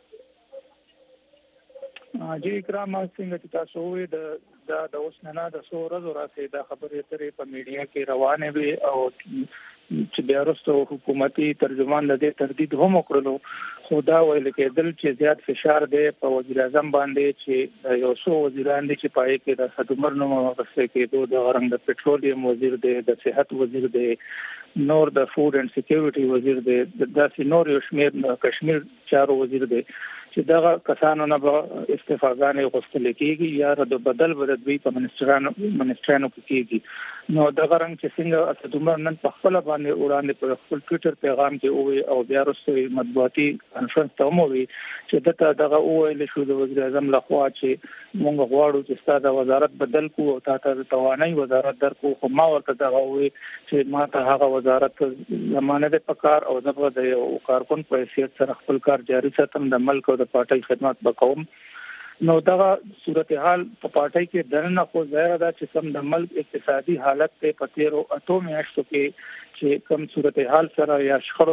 جی اکرام څنګه چې تاسو ووایئ د د اوس نه د څو ورځو راځي دا خبرې اترې په میډیا کې روانې وي او چې بیا وروسته حکومتي ترجمان د دې تردید هم وکړلو خو دا ویل کېدل چې زیات فشار دی په وزیر اعظم باندې چې یو څو وزیران دي چې پای کې د اسد عمر نوم واخیستل کېدو د غرنګ د پټرولیم وزیر دی د صحت وزیر دی نور د فود اینڈ سکیورټي وزیر دی داسې نور یو شمېر د کشمیر چارو وزیر دی چې دغه کسانو نه به استعفاګانې غوښتل کېږي یا د بدل به د دوی په منسټرانو منسټرانو کې کېږي نو دغه رنګ چې څنګه اسد عمر نن په خپله باندې وړاندې په خپل ټویټر پیغام کې ووایي او بیا وروسته مطبوعاتي کانفرنس ته هم ووایي چې دته دغه وویل شو د وزیر اعظم لخوا چې موږ غواړو چې ستا د وزارت بدل کړو او تا ته د توانایي وزارت درکړو خو ما ورته دغه ووایي چې ما ته هغه وزارت زمانه د پکار او زه به د یو کارکون په حیثیت سره خپل کار جاري ساتم د ملک او د پارټۍ خدمات وکوم. نو دا صورتحال په پارټۍ کې دننه خو ظاهر ده چې کوم د ملک اقتصادي حالت ته پتیرو اټو میاشتو کې چې کوم صورتحال سره یا شخړو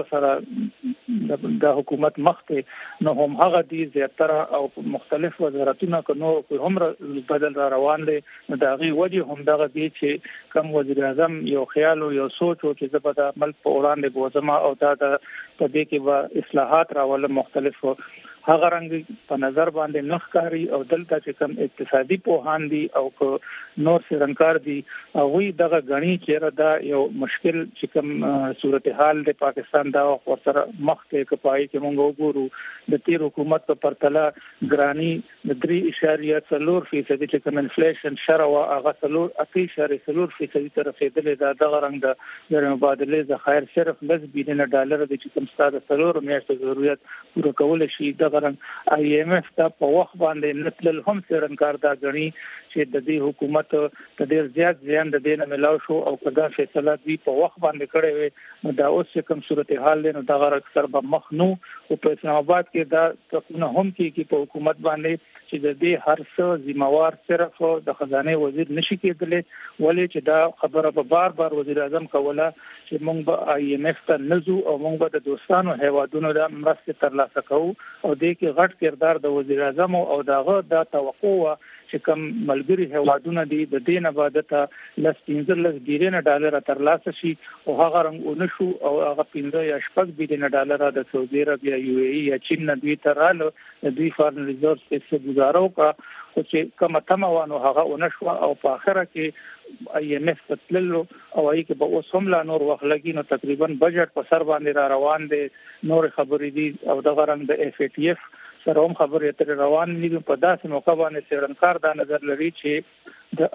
سره د حکومت مخته نو هم هغه دي زیاتره او مختلف وزارتونه کو نو هم بدل را روان دي. دا غي وجه هم دغه دي چې کوم وزیر اعظم یو خیال او یو سوچ او چې زبده ملک په وړاندې بوزما او دا د په دې کې به اصلاحات راول مختلف هغه رنګ په نظر باندې نخکاری او دلته چې کوم اقتصادي پوهان دي او نور سرنکار دي او وی دغه غنی چې دا یو مشکل چې کوم صورتحال د پاکستان دا ورسره مخ ته کپای چې مونږ وګورو د تیر حکومت په پرتله ګرانی د درې اشاریه څلور فیصد چې کوم انفلیشن شروا هغه څلور اته اشاریه څلور فیصد تر رسیدلې دا دغه رنګ د مبادله ذخایر صرف لس بلین ډالر د چې کوم ستاسو څلور میاشتو ضرورت پوره کول شي دغه آی ایم ایف ته په وخت باندې نتل هم سرنکار دا غني چې د دې حکومت ته ډیر زیات زیان د دینه ملاو شو او کدا فیصله دی په وخت باندې کړی وي نو دا اوس کوم صورتحال له نو دا غره اکثر به مخنو او په اسلام آباد کې دا څنګه هم کې کې په حکومت باندې چې د دې هر څه ذمہوار صرف د خزانه وزیر نشي کېدلی ولې چې دا خبره په بار بار وزیر اعظم کوله چې موږ به آی ایم ایف ته نزو او موږ به د دوستانو هیوادونو د مرستې ترلاسه کوو او دې کې غټ کردار د وزیر اعظم او داغه د توقع چې کوم ملګری هیوادونه دي د دین عبادت لس پنځلس بلین ډالر ترلاسه شي او هغه رنګ ونشو او هغه پنځه یا شپږ بلین ډالر د سعودي عربیا یو ای یا چین نه دوی تراله د دوی فارن ریزورس په گزارو کا خو چې کومه تموانو هغه ونشو او په اخره کې آی ایم ایف تللو او ای کې به اوس هم لا نور وخت لګي نو تقریبا بجټ په سر باندې را روان دي نور خبرې دي او دغه رنګ د اف ای ټی اف سره هم خبرې تر روان دي په داسې موقع باندې سرنکار دا نظر لري چې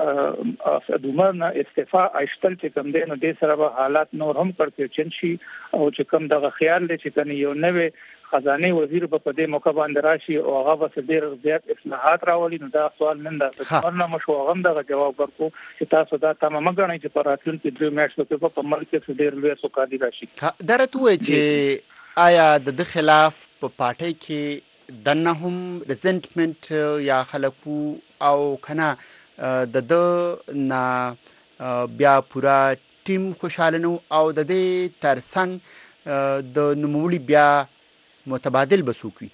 د دومره استعفاء ایشتل چې کوم دي نو د سره به حالات نور هم کړکېچن شي او چې کوم دغه خیال لري چې کني یو نوې خزانه وزیر په دې موقع باندې راشي او هغه به ډېر زیات اصلاحات راولي نو دا سوال نن دا څنګه مشو غم دغه جواب ورکو چې تاسو دا تمام غنئ چې پر راتلونکي درې میاشتو کې په ملک کې ډېر لوی سوکالي راشي. درته وایي چې آیا د خلاف په پارټي کې دنه هم ریزنټمنت یا خلکو او کنه د د نا بیا پورا ټیم خوشاله نو او د دې ترڅنګ د نوموړي بیا متبادل بسوکوي.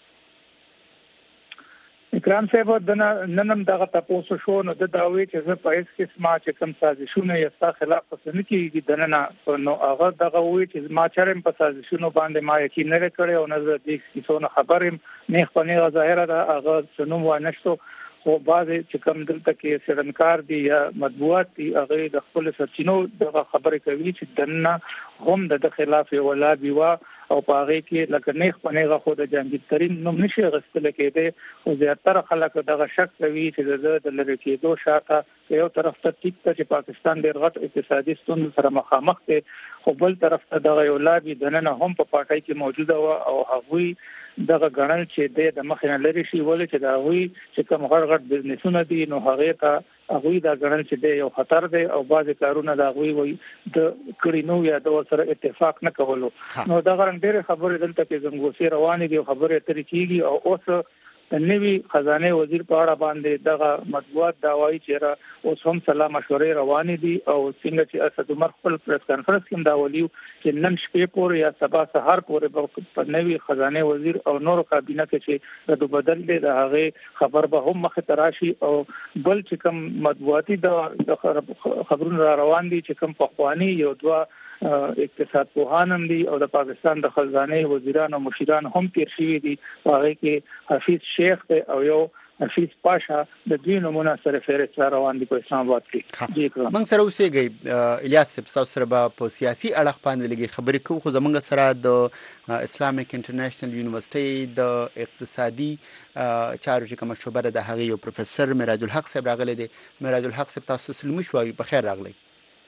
اکرام صاحب د ننم دغه تاسو شو نو د داوی چې زه په هیڅ قسمه چې کوم سازشونه یا ستاسو خلاف پسند کیږي دنه نو هغه دغه وی چې ما چرم په سازشونو باندې ما یقین نه کړی او نه د دې څونه خبرم نه خپل ظاهره ده هغه شنو و نشو خو بعض چې کوم دلته کې سرنکار دي یا مطبوعات دي هغه د خپل سرچینو دغه خبرې کوي چې دنه هم د خلاف ولا بیوا او پاره کې لکه نه خپنهغه خو د جنگی ترين نوم نشي غستل کېده او زیاتره خلک دغه شک کوي چې د لری کېدو شاته یو طرف ته ټیک ته چې پاکستان ډېر غټ اقتصادي ستونزې سره مخامخ دي خو بل طرف ته دغه یو لابي دننه هم په پارټای کې موجوده و او هغوی دغه غنل چې د مخینه لري شي ولې چې دا وی چې کوم غړ غړ بزنسونه دي نو هغه ته هغه دا غنل چې دی یو خطر دی او بعضی کارونه دا وی وي د کړي نو یا د سره اتفاق نه کولو نو دا غرن ډېر خبرې دلته کې زنګوسی روانې دي خبرې ترې کیږي او اوس د نوي خزانه وزیر په اړه باندې دغه مطبوعات دا وایي چې اوس هم سلام مشورې روانې دي او څنګه چې اسد عمر خپل پریس کانفرنس کې دا ویلو چې نن شپې پورې یا سبا سهار پورې په نوي خزانه وزیر او نور کابینه کې چې رد بدل دي د هغه خبر به هم مخ ته راشي او بل چې کوم مطبوعاتي د خبرونو روان دي چې کوم په خواني یو دوا اقتصاد پوهانم دي او د پاکستان د خزانه وزیران او مشیران هم تیر شوي دي هغه کې حفیظ شیخ او یو حفیظ پاشا د دوی نمونه سره فهرست روان دي په اسلام آباد کې. موږ سره اوسېږي الیاس صاحب سره په سیاسي اړه باندې لګي خبرې کوو خو زمونږ سره د اسلامیک انټرنیشنل یونیورسيټي د اقتصادي چارو چې کوم شوبره د هغه یو پروفیسور مراج الحق صاحب راغلی دی. مراج الحق صاحب تاسو سلام شوي په خیر راغلی.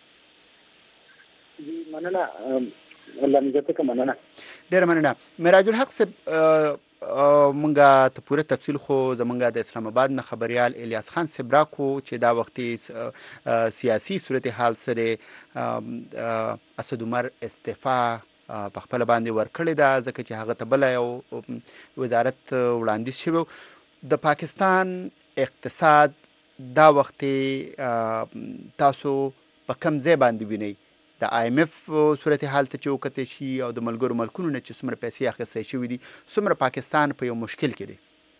مننه الله مجته کوم مننه ډیر مننه مراج الحق صاحب مونږه ته پوره تفصیل خو زمونږه د اسلام آباد نه خبريال الیاس خان صاحب راکو چې دا وختي سیاسي صورتحال سره اسد عمر استعفا په خپل باندې ورکړې ده ځکه چې هغه ته بل یو وزارت وړاندیز شوی د پاکستان اقتصاد دا وخت تاسو په کم ځای باندې وینئ د آی ایم اف صورتحال ته چې وکتل شي او د ملګرو ملکونو نه چې څومره پیسې اخیستل شوي دي څومره پاکستان په یو مشکل کې دی؟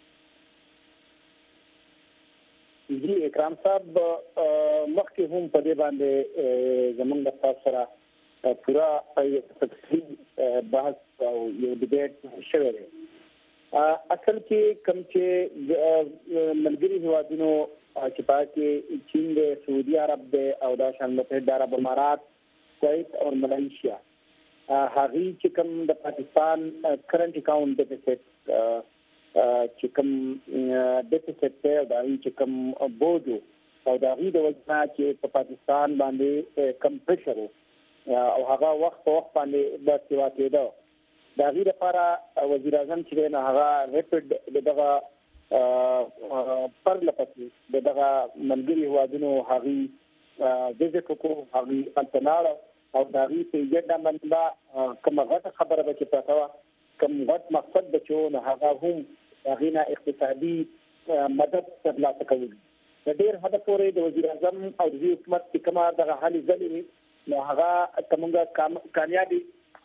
جی اکرام صاحب مخکې هم په دې باندې زموږ د تاسو سره پورا تفصیل بحث او یو ډیبیټ شوی دی. اصل کې کوم چې ملګري هیوادونو چې پاکي چین دی، سعودي عرب دی او دا شان متحده عرب امارات، کویت او ملائیشیا، هغه چې کوم د پاکستان کرنٹ اکاؤنٹ ډیفیسټ چې کوم ډیفیسټ دی او دا چې کوم بوجو او دا غي د وجه چې په پاکستان باندې کم پریشر او هغه وخت په وخت باندې د سیواته ده دا غي لپاره وزیر اعظم چې نه هغه ریپډ دغه پر لپاره دغه ملګری هوادونو هغه وزټ کو هغه انتناړ او دا غي په یډه باندې کوم غټه خبره به چې پاتوا کوم غټ مقصد بچو نه هغه هم غینا اقتصادي مدد ترلاسه کوي. د ډیر حد پورې د وزیر اعظم او د حکومت چې کومه دغه حالي ځلې نو هغه کومه کامیابی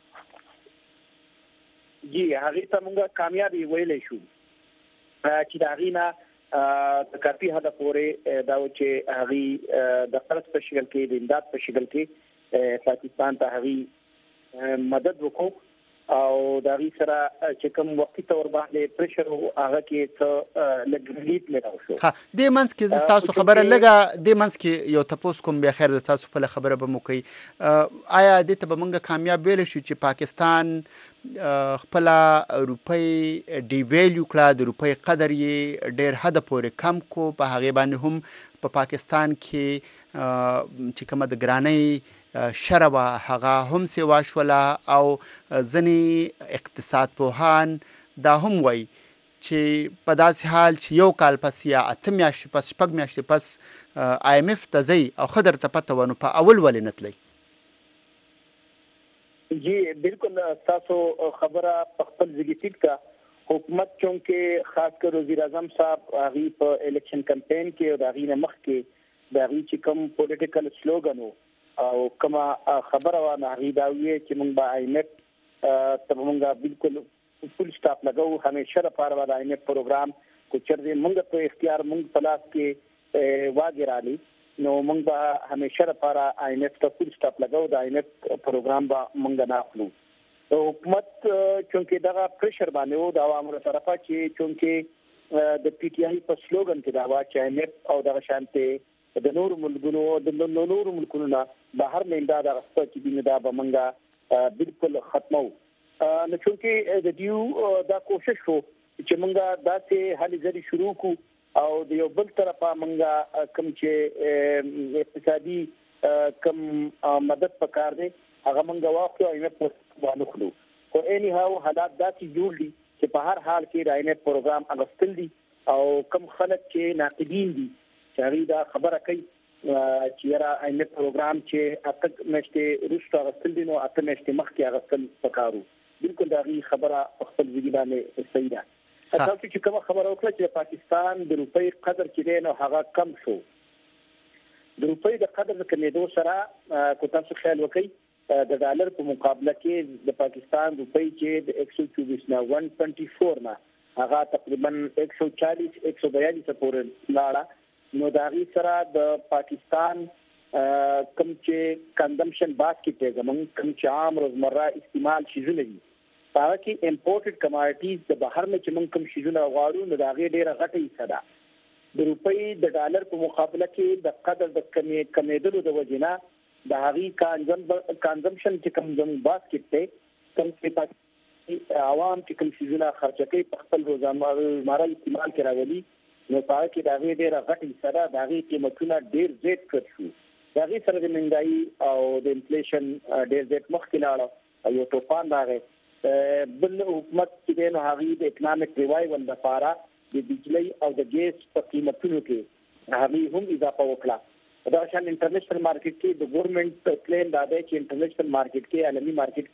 جی هغه څنګه کامیابی ویلې شو چې دا غینا د کافي حد پورې دا چې هغه د قرض په شکل کې د امداد په شکل کې پاکستان ته هغه مدد وکړو او دا غي سره چې کوم وخت تور باندې پریشر هغه کې څه لګلیت لراو شو. ها د منځ کې تاسو خبره لګه د منځ کې یو تاسو کوم به خیر تاسو په خبره به مو کوي آیا د ته به موږ کامیاب ویل شو چې پاکستان خپل روپۍ ډی ویلیو کړه د روپۍ قدر یې ډېر حد پورې کم کو په هغه باندې هم په پا پاکستان کې چې کومه د ګرانۍ شربه هغه هم سیوا شوله او ځنې اقتصاد پوهان دا هم وایي چې په داسې حال چې یو کال پس یا اته میاشتې پس شپږ میاشتې پس آی ایم اف ته ځئ او ښه درته پته ونه په اول ولې نه تلئ؟ جی بالکل تاسو خبره په خپل ځای ټیک ده. حکومت چونکه خاص کر وزیر اعظم صاحب هغه په الیکشن کمپاین کې او هغه نه مخکې د هغه چې کوم پولیټیکل سلوګانو او کما خبره و نه هغه دا وی چې موږ به آی ایم اف ته موږ بالکل فل سټاپ لګو همیشه لپاره د آی ایم اف پروګرام کو چرته موږ په اختیار موږ پلاس کې واګرالي نو موږ به همیشه لپاره آی ایم اف ته فل سټاپ لګو د آی ایم اف پروګرام به موږ نه اخلو. حکومت چونکه دغه پریشر باندې و د عوامو طرفه چې چونکه د پی ټی آی په سلوګن کې دا وا چې آی ایم اف او دغه شانته د نور ملکونو د نور ملکونو نه بهر نه امداد راځي چې دینه دا به منګه بالکل ختمو. نو چونکه د دیو دا کوشش وو چې منګه داسې حالي ځری شروع کو او د یو بل طرفه منګه کم چې اقتصادي کم مدد پکار دی هغه منګه واخلو او یې په باندې خلو خو اني هاو حالات داسې جوړ دي چې په هر حال کې راینه پروګرام اغستل دي او کم خلک چې ناقدین دي چې دا خبره کوي چې را اینه پروګرام چې اته نشته روسته غسل دي نو اته نشته مخکې غسل پکارو بالکل دا غي خبره خپل ویډیو باندې صحیح ده. تاسو چې کوم خبره وکړه چې پاکستان د روپۍ قدر کې دی نو هغه کم شو. د روپۍ د قدر کمیدو سره کو تاسو خیال وکړئ د ډالر په مقابله کې د پاکستان روپۍ چې د ایک سو چوبیس نه ایک سو چوبیس نه هغه تقریبا ایک سو چالیس ایک سو بیالیس پورې لاړه. نو دا غي سره د پاکستان کم چې کنزمپشن باسکټ دی زمونږ کم چې عام روزمره استعمال شیزونه دي هغه کې امپورټډ کماډیټیز د بهر نه چې موږ کم شیزونه غواړو نو دا غي ډیره غټه حصہ ده. د روپۍ د ډالر په مقابله کې د قدر د کمی کمیدلو د وجنه د هغه کنزمپشن چې کم زموږ باسکټ دی کم چې عوام چې کم شیزونه خرچ کوي په خپل روزمره استعمال کې راولي نو پاره کې دا غي ډیره غټي سره دا غي قیمتونه ډیر زیات کړ شو. دا غي سره د مهنګای او د انفلیشن ډیر زیات مخکې لاړ او یو طوفان راغی. بل حکومت چې د هغه د اکونومیک ریوایول لپاره د بجلی او د ګیس په قیمتونو کې هغه هم اضافه وکړه. دا شان انټرنیشنل مارکیټ کې د ګورنمنت پلان دا دی چې انټرنیشنل مارکیټ کې عالمي مارکیټ کې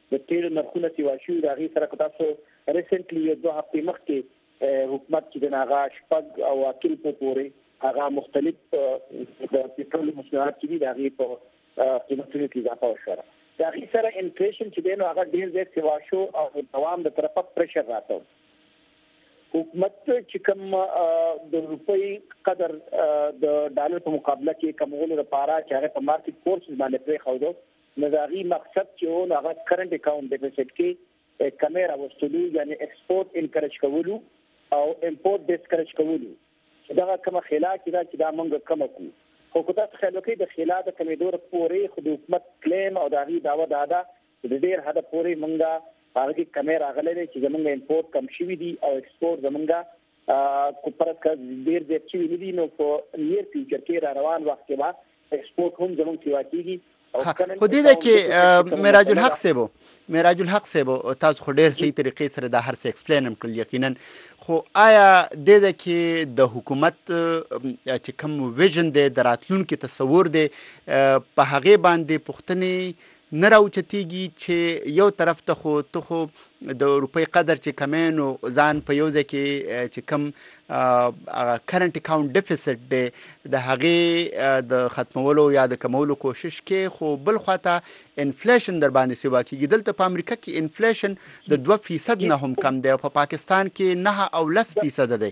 د تیل نرخونه سیوا شو د هغې سره که تاسو ریسنټلی یو دوه هفتې مخکې حکومت چې د هغه شپږ او اتل په پورې هغه مختلف د پټرول مصنوعات چې دي د هغې په قیمتونو کې اضافه وشوه. د هغې سره انفلیشن چې دی نو هغه ډېر زیات سیوا شو او دوام د طرفه پریشر راته. حکومت چې کوم د روپۍ قدر د ډالر په مقابله کې کمولو لپاره چې هغه په مارکیټ فورسز باندې پرېښودو، نو د هغې مقصد چې و نو هغه کرنټ اکاونټ ډیفیسټ کې کمې راوستلو، یعنې ایکسپورټ انکرج کولو او امپورټ ډسکرج کولو. چې دغه کومه خلا چې ده چې دا موږ کمه کړو. خو که تاسو خیال وکړئ د خلا د کمېدو پورې خو د حکومت کلیم او د هغې دعوه دا ده چې د ډېر حده پورې موږ هغه کې کمې راغلی دی چې زموږ امپورټ کم شوي دي او ایکسپورټ زموږ کو پرد که ډېر زیات شوي نه دي، نو په نیر فیوچر کې را روان وخت کې به ایکسپورټ هم زموږ سیوا کېږي. خو دې ده کې معراج الحق صاحب معراج الحق صاحب تاسو خو ډېر صحیح طریقې سره دا هر څه ایکسپلین هم کړل یقینا، خو آیا دې ده کې د حکومت چې کوم ویژن دی د راتلونکي تصور دی په هغې باندې پوښتنې نه راوچتېږي چې یو طرف ته خو ته خو د روپۍ قدر چې کمې نو ځان په یو ځای کې چې کوم کرنټ اکاونټ ډیفیسټ دی د هغې د ختمولو یا د کمولو کوشش کې، خو بل خواته انفلیشن در باندې سیوا کېږي. دلته په امریکا کې انفلیشن د دوه فیصد نه هم کم دی او په پاکستان کې نه او لس فیصد دی.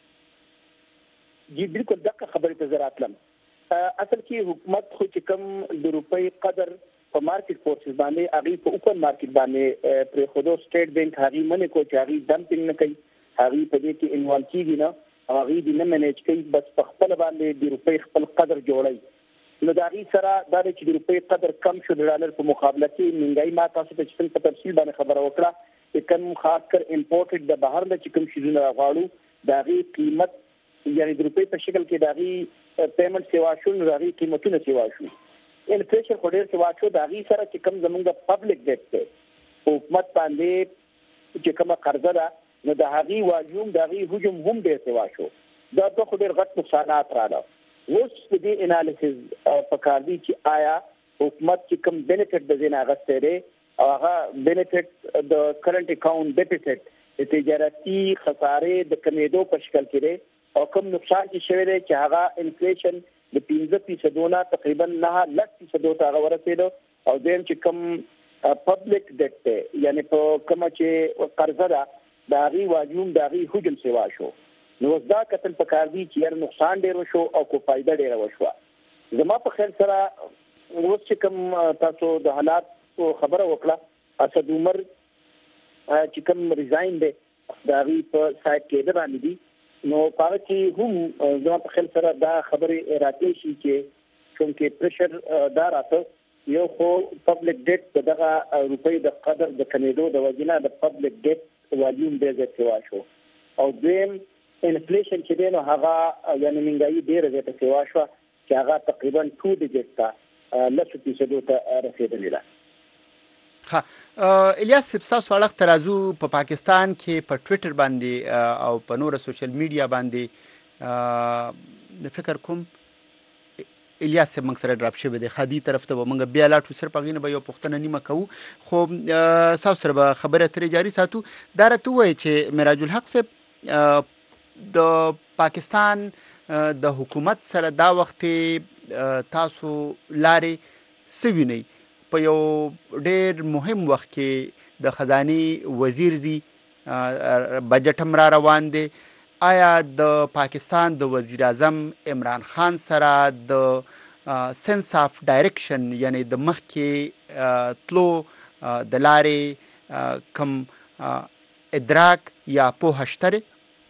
جی بالکل دقه خبرې ته زه راتلم. اصل کې حکومت خو چې کوم د روپۍ قدر په مارکیټ فورسز باندې هغې په اوپن مارکیټ باندې پرېښودو، سټیټ بینک هغې منې کو چې هغې ډمپینګ نه کوي، هغې په دې کې انوالو کېږي نه او هغې دې نه منیج کوي، بس په خپله باندې د روپۍ خپل قدر جوړوي. نو د هغې سره دا دی چې د روپۍ قدر کم شو د ډالر په مقابله کې. مهنګایي ما تاسو ته چې په تفصیل باندې خبره وکړه چې کوم خاص کر امپورټډ د بهر نه چې کوم شیزونه راغواړو د هغې قیمت یعنې د روپۍ په شکل کې د هغې پیمنټ سیوا شو، نو د هغې قیمتونه سیوا شو. انفلیشن خو ډېر سیوا شو. د هغې سره چې کوم زموږ پبلک ډیټ دی په حکومت باندې چې کومه قرضه ده، نو د هغې والیوم د هغې حجم هم ډېر سیوا شو. دا دوه خو ډېر غټ نقصانات راغله. اوس د دې انالیسز پکار دی چې آیا حکومت چې کوم بینیفټ د ځای نه اخیستی دی او هغه بینیفټ د کرنټ اکاونټ ډیفیسټ د تجارتي خسارې د کمېدو په شکل کې دی او کوم نقصان چې شوی دی چې هغه انفلیشن د پنځه فیصدونه تقریبا نه لس فیصدو ته هغه ورسېدو. او دویم چې کوم پبلک ډیټ دی یعنې په کومه چې قرضه ده د هغې والیوم د هغې حجم سیوا شو. نو اوس دا کتل پکار دی چې یار نقصان ډېر وشو او کو فایده ډېره وشوه. زما په خیال سره اوس چې کوم تاسو د حالات خبره وکړه، اسد عمر چې کوم ریزاین دی د هغې په سایډ کېده باندې دي، نو په هغه کې هم زما په خیال سره دا خبرې راتلی شي چې کوم کې پریشر دا راته یو خو پبلک ډیټ د دغه روپۍ د قدر د کمېدو د وجې نه د پبلک ډیټ والیوم ډېر زیات سیوا شو. او دویم انفلیشن چې دی نو هغه یعنې مهنګایي ډېره زیاته سیوا شوه چې هغه تقریبا ټو ډیجټ ته لسو فیصدو ته رسېدلې ده. ښه الیاس صاحب، ستاسو اړخ ته راځو. په پاکستان کې په ټویټر باندې او په نوره سوشل میډیا باندې د فکر کوم الیاس صاحب موږ سره ډراپ شوی دی، خادي طرف ته به موږ بیا لاړو، صرف هغې نه به یو پوښتنه نیمه کوو، خو ستاسو سره به خبره ترې جاري ساتو. دا راته ووایي چې معراج الحق صاحب د پاکستان د حکومت سره دا وخت تاسو لارې څه وینئ؟ په یو ډېر مهم وخت کې د خزانې وزیر زی بجټ هم را روان دی. آیا د پاکستان د وزیر اعظم عمران خان سره د سنس آف ډایرکشن یعنی د مخکې تلو د لارې کم ادراک یا پوهه شته؟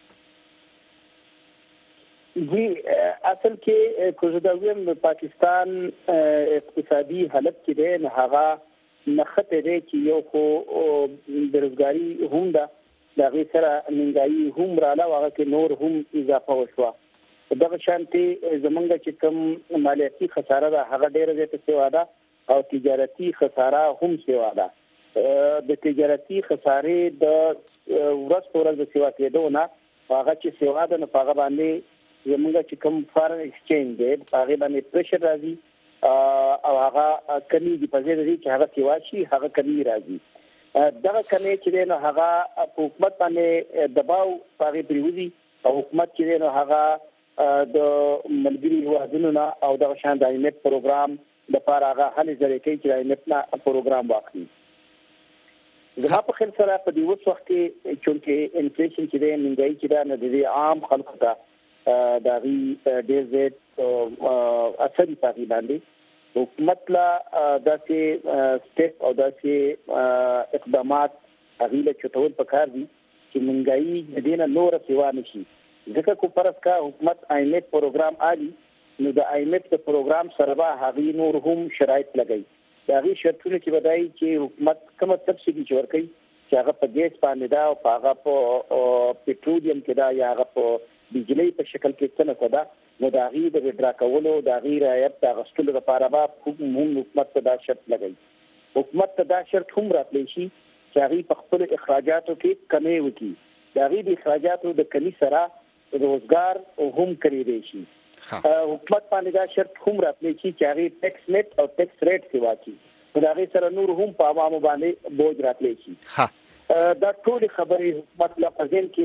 جی اصل کې که زه دا ویم د پاکستان اقتصادي حالت چې دی نو هغه نښتی دی چې یو خو بېروزګاري هم ده، د هغې سره مهنګایي هم راله او هغه کې نور هم اضافه وشوه. په دغه شانتې زموږ چې کوم مالیاتي خساره ده هغه ډېره زیاته سیوا ده او تجارتي خساره هم سیوا ده. د تجارتي خسارې د ورځ په ورځ د سیوا کېدو نه هغه چې سیوا ده نو په هغه باندې زموږ چې کوم فارن ایکسچینج دی په هغې باندې پریشر راځي او هغه کمیږي، په ځای د دې چې هغه سیوا شي هغه کمی راځي. دغه کمې چې نو هغه حکومت باندې دباو پاره پریوزي او حکومت چې نو هغه د ملګری هیوادونو نه او د شان د ایمټ پروګرام د لپاره هغه هلي ځای کې چې ایمټ نه پروګرام واخلي. زما په خیال سره په دې وخت کې چې انفلیشن چې د منګای چې دا نه د عام خلکو ته د غي ډیر زیات اثر پاتې باندې حکومت لا داسې سټیپ او داسې اقدامات غیله چټول پکار دي چې منګای د دینه نور سیوا نشي. ځکه کو فرض کا حکومت ایمټ پروګرام عالی نو د ایمټ د پروګرام سره به هغه نور هم شرایط لګي. دا غي شرطونه چې بدای چې حکومت کومه سبسيډي جوړ کړي چې هغه په ګیس باندې دا او هغه په پټرولیم کې دا یا هغه په بجلی په شکل کې څنګه کدا نو دا غي د ډرا کولو دا غي رعایت د غستلو لپاره به حکومت ته دا شرط لګي. حکومت ته دا شرط هم راتلی شي چې هغه په خپل اخراجاتو کې کمی وکړي. دا غي د اخراجاتو د کمی سره روزګار هم کړی دی شي. حکومت باندې دا شرط هم راتلی شي چې هغه ټیکس نیټ او ټیکس ریټ کې واچي. دا غي سره نور هم په عوامو باندې بوج راتلی شي. دا ټول خبرې حکومت لا پزین کې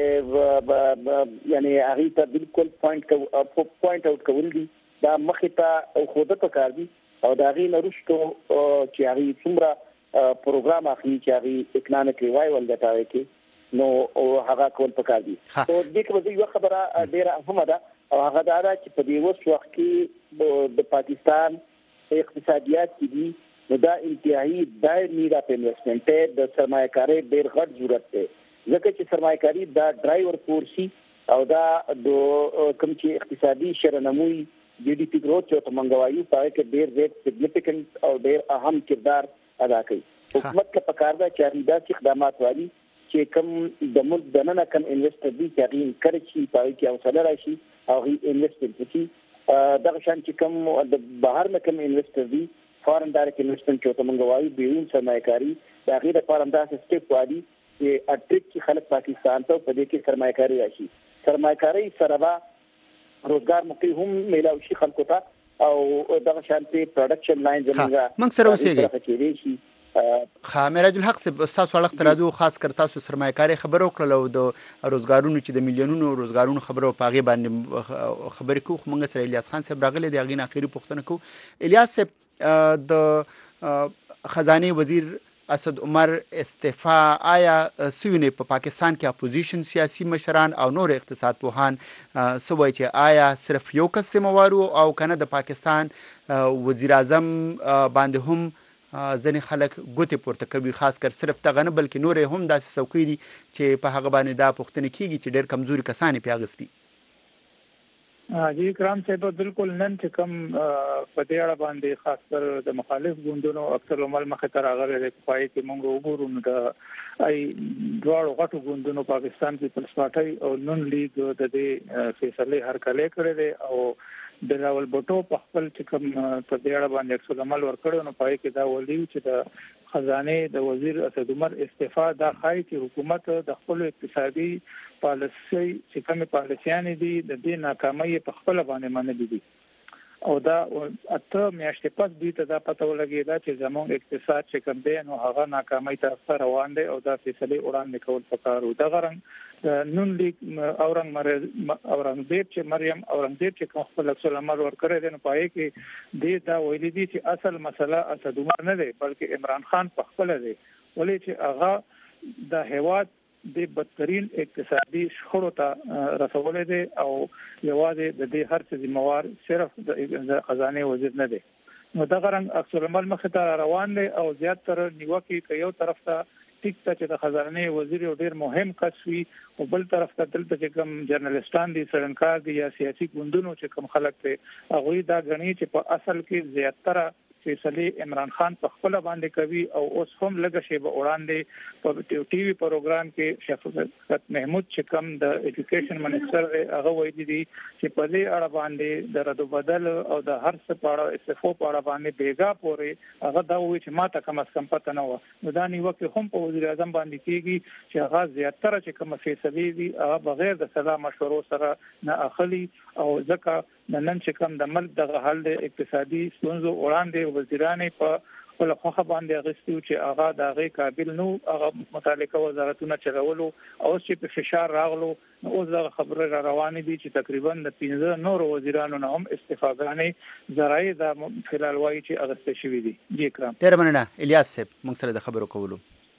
یعنی هغه ته بالکل پوینټ پوینټ اوټ کول دي. دا مخې ته خوده پکار دي او دا غي نرشتو چې هغه څومره پروګرام اخلي چې هغه اکنامک ریوایول غټاوي کې نو هغه کول پکار دي. او دې کې به یو خبره ډیره اهمه ده او هغه دا چې په دې وخت کې د پاکستان اقتصادیات کې دي نو دا انتهایی دایر نیډ اپ انویسټمنټ د سرمایه‌کاري ډیر غټ ضرورت دی. ځکه چې سرمایه‌کاري دا ډرایور فورسي او دا د کوم چې اقتصادي شرنموي جی ډي پی گروث او منګوایي په کې ډیر زیات سیګنیفیکنت او ډیر اهم کردار ادا کوي. حکومت کا پکار دا چې دا اقدامات والی چې کوم د ملک دننه کوم انویسټر دي چې هغه انکرج شي په کې او سره راشي او هغه انویسټ کوي. دا شان چې کوم د بهر نه کوم انویسټر دي فارن ډایرکټ انویسټمنټ چې ته منګوایي بیرون سرمایه‌کاري دا غیر فارم داسې سټیپ والی چې اټریک کې خلک پاکستان ته په دې کې سرمایه‌کاري راشي. سرمایه‌کاري سره به روزګار موقع هم میلاو شي خلکو ته او دا شانتي پروډکشن لاین زموږه موږ سره اوسېږي. خا میراج الحق صاحب تاسو وړاندې ترادو خاص کر تاسو سرمایه‌کاري خبرو کړلو د روزګارونو چې د میلیونونو روزګارونو خبرو پاغي باندې خبرې کوو. موږ سره الیاس خان صاحب راغلی دی غین اخیری پوښتنه کوو. الیاس صاحب د خزانه وزیر اسد عمر استعفا آیا سوینه په پاکستان کې اپوزیشن سیاسي مشران او نور اقتصاد پوهان سوي چې آیا صرف یو کس سموارو او کنه د پاکستان وزیر اعظم باندې هم ځنې خلک ګوتې پورته کوي خاص کر صرف دغه نه بلکې نور هم داسې څوکۍ دي چې په هغه باندې دا پوښتنه کیږي چې ډېر کمزوري کسان یې پیاغستي. جی کرام صاحب بالکل نن چې کوم په دې اړه باندې خاص کر د مخالف ګوندونو اکثر عمل مخه تر هغه د پای کې مونږ وګورو نو د ای دواړو غټو ګوندونو پاکستان پیپلز پارټي او نون لیگ د دې فیصله هر کله کړی دی او د راول بوټو په خپل چې کوم په دې اړه باندې اکثر عمل ورکړو نو پای کې دا ولې چې د خزانه د وزیر اسد عمر استعفا دا خای چې حکومت د خپل اقتصادي پالیسي چې کومه پالیسيان دي د دې ناکامۍ په خپل باندې باندې دي او دا اته میاشتې پس دوی ته دا پته ولګیدا چې زموږ اقتصاد چې کوم دی نو هغه ناکامۍ ته روان دی او دا فیصله وړاندې کول پکارو. دا غرنګ نون لیگ اورنګ اورنګزیب چې مریم اورنګزیب چې کوم خپل اصل عمل ورکړی دی نو پای کې دې دا ویلي دي چې اصل مسله اسد عمر نه دی بلکې عمران خان په خپل دی ولې چې هغه د هواد د بدترین اقتصادي شخړو ته رسولې دي او یوازې د دې هر څه ذمہوار صرف د خزانه وزیر نه دی. نو دا غرنګ اکثر عمل مخ ته روان دي او زیات تر نیوکه کوي یو طرف ته ټیک ته چې د خزانه وزیر یو ډیر مهم کس وي او بل طرف ته دلته چې کوم جرنالستان دي سرنکار دي یا سیاسي ګوندونو چې کوم خلک ته هغه دا غني چې په اصل کې زیاتره فیصله عمران خان په خپل باندې کوي او اوس هم لږ شی به وړاندې په ټي وي پروګرام کې شفقت محمود چې کوم د ایجوکیشن منسٹر هغه وایي دي چې په دې اړه باندې د رد بدل او د هر څه په اړه استفو په اړه باندې بیګا پورې هغه دا وایي چې ما ته کوم کم پته نه و. نو دا نیوکه هم په وزیر اعظم باندې کیږي چې هغه زیاتره چې کوم فیصله دي هغه بغیر د سلا مشورو سره نه اخلي او ځکه نن چې کوم د ملک د حل د اقتصادي ستونزو وړاندې وزیرانې په ول خو باندې اغستیو چې هغه د هغه قابل نو هغه متعلقه وزارتونه چلولو او چې په فشار راغلو نو اوس دا خبره را روانه دي چې تقریبا د پنځه نور وزیرانو نه هم استفاده زراعي د فلال وایي چې اغسته شوی دي. جی کرام ډیر مننه الیاس صاحب موږ سره د خبرو کولو.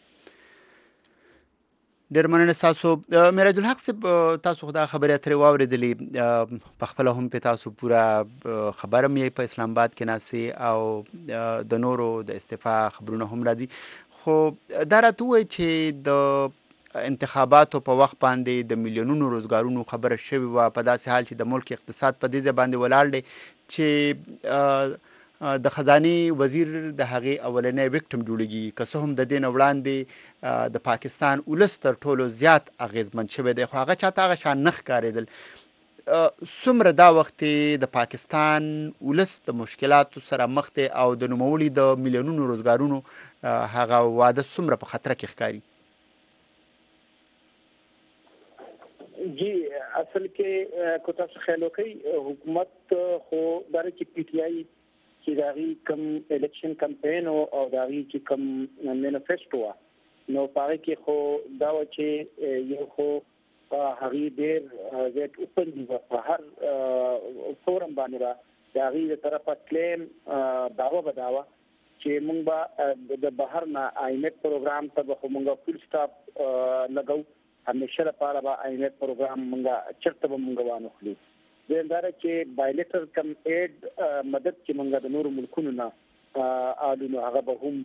ډیر مننه تاسو میراج الحق صاحب تاسو خدا خبره ترې واوریدلې په خپل هم په تاسو پورا خبره مې په اسلام آباد کې ناسي او د نورو د استعفا خبرونه هم راځي خو دا راته وایي چې د انتخاباتو په وخت باندې د میلیونونو روزګارونو خبره شوې وه په داسې حال چې د ملک اقتصاد په دې باندې ولاړ دی چې د خزانه وزیر د هغې اولنې وکټم جوړیږي که څه هم د دې نه وړاندې د پاکستان ولس تر ټولو زیات اغیزمن شوی دی خو هغه چاته هغه شان نه ښکارېدل. څومره دا وخت د پاکستان ولس د مشکلاتو سره مخ دی او د نوموړي د میلیونونو روزګارونو هغه واده څومره په خطر کې ښکاري؟ جی اصل کې کو تاسو خیال وکړئ حکومت خو دغه کې پی ټی آی چې داغي کم الیکشن کمپین او داغي چې کم مینیفیسټو نو پاره کې خو دا و چې یو خو هغه ډېر زیات اوپن دي په هر فورم باندې را داغي د طرفه کلیم داوا بداوا چې موږ به د بهر نه آینت پروګرام ته خو موږ فول سټاپ لګاو همیشه لپاره به آینت پروګرام موږ چرته به موږ وانه خلو زنداره چې بایلیټر کم ایډ مدد چې موږ د نورو ملکونو نه آلو هغه به هم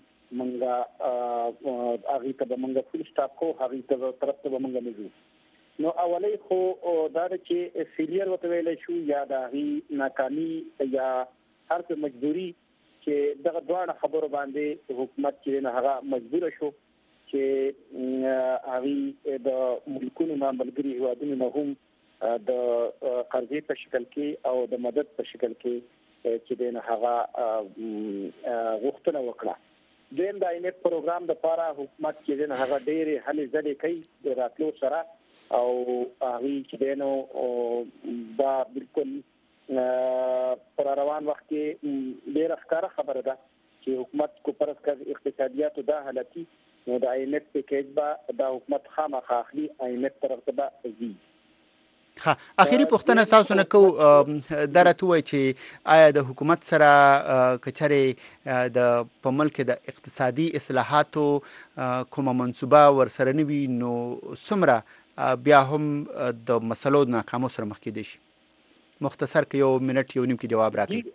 موږ هغه ته به موږ فول سټاپ کو هغه ته طرف ته به موږ نه نو اولی خو دا چې فیلیر وته ویل شو یا د هغه ناکامي یا هر څه مجبوری چې دغه دوه خبرو باندې حکومت چې نه هغه مجبور شو چې هغه د ملکونو نه بلګری هوادونو نه هم د قرضې په شکل کې او د مدد په شکل کې چې دغه هغه غوښتنه وکړه. دیم د آینت پروګرام د لپاره حکومت چې دغه هغه ډېرې هلې ځلې کوي د راتلو سره او هغه چې دغه دا بالکل پر روان وخت کې ډېر ښکاره خبره ده چې حکومت کو پرس کړ اقتصادیاتو دا حالتي نو د آینت پیکیج به د حکومت خامخا اخلي آینت طرف ته به ځي. ها اخیری پوښتنه تاسو نه کو درته وای چې آیا د حکومت سره کچره د په ملک د اقتصادي اصلاحاتو کومه منصوبه ورسره نه وي نو څومره بیا هم د مسلو ناکامو سره مخ کېدی شي؟ مختصر کې یو منټ یو نیم کې جواب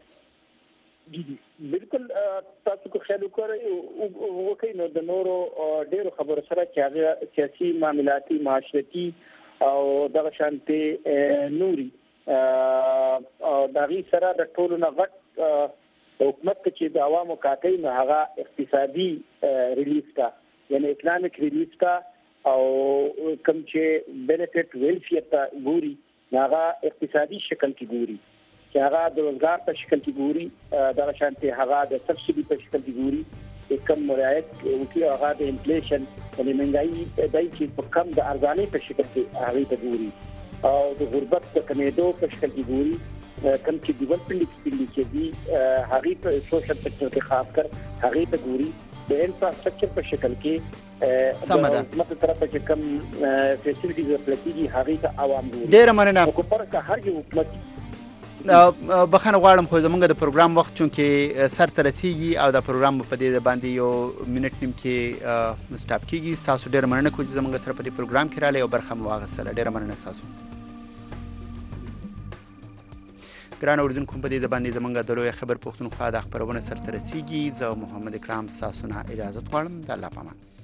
راکړئ. بالکل تاسو کو خیال وکړئ وکړئ نو د نورو ډېرو خبرو سره چې هغه سیاسي معاملاتي معاشرتي او دغه شانتي نوري او دغه سره د ټولو نه غټ حکومت چې د عوامو کاټي نه هغه اقتصادي ریلیف کا یعنی اکونومیک ریلیف کا او کوم چې بینیفټ ویلفیر ته ګوري هغه اقتصادي شکل کې ګوري چې هغه د روزګار په شکل کې ګوري دغه شانتي هغه د سبسيډي په شکل کې ګوري کم رعایت وکړي هغه د انفلیشن یعنی مهنګايي دای چې په کم د ارزاني په شکل کې هغه ته ګوري او د غربت په کمیدو په شکل کې ګوري کم چې ډیولپمنٹ ایکسپیډیچر دی هغه په سوشل سېکټر کې خاص کر هغه ته ګوري د انفراستراکچر په شکل کې سمه ده مته طرف چې کم فیسیلیټیز ورپلېږي هغه ته عوام ګوري. ډېر مننه. کو پرکه هر یو حکومت بخښنه غواړم خو زمونږ د پروګرام وخت چونکې سر ته رسیږي او دا پروګرام په دې باندې یو منټ نیم کې سټاپ کیږي. تاسو ډېر مننه کوم چې زمونږ سره په دې پروګرام کې راغلی او برخه مو واخیستله. ډېر مننه تاسو ګران اوریدونکو. په دې باندې زمونږ د لوی خبر پښتونخوا د خبرونه سر ته رسیږي. زه محمد اکرام تاسو نه اجازه غواړم. د الله پامان.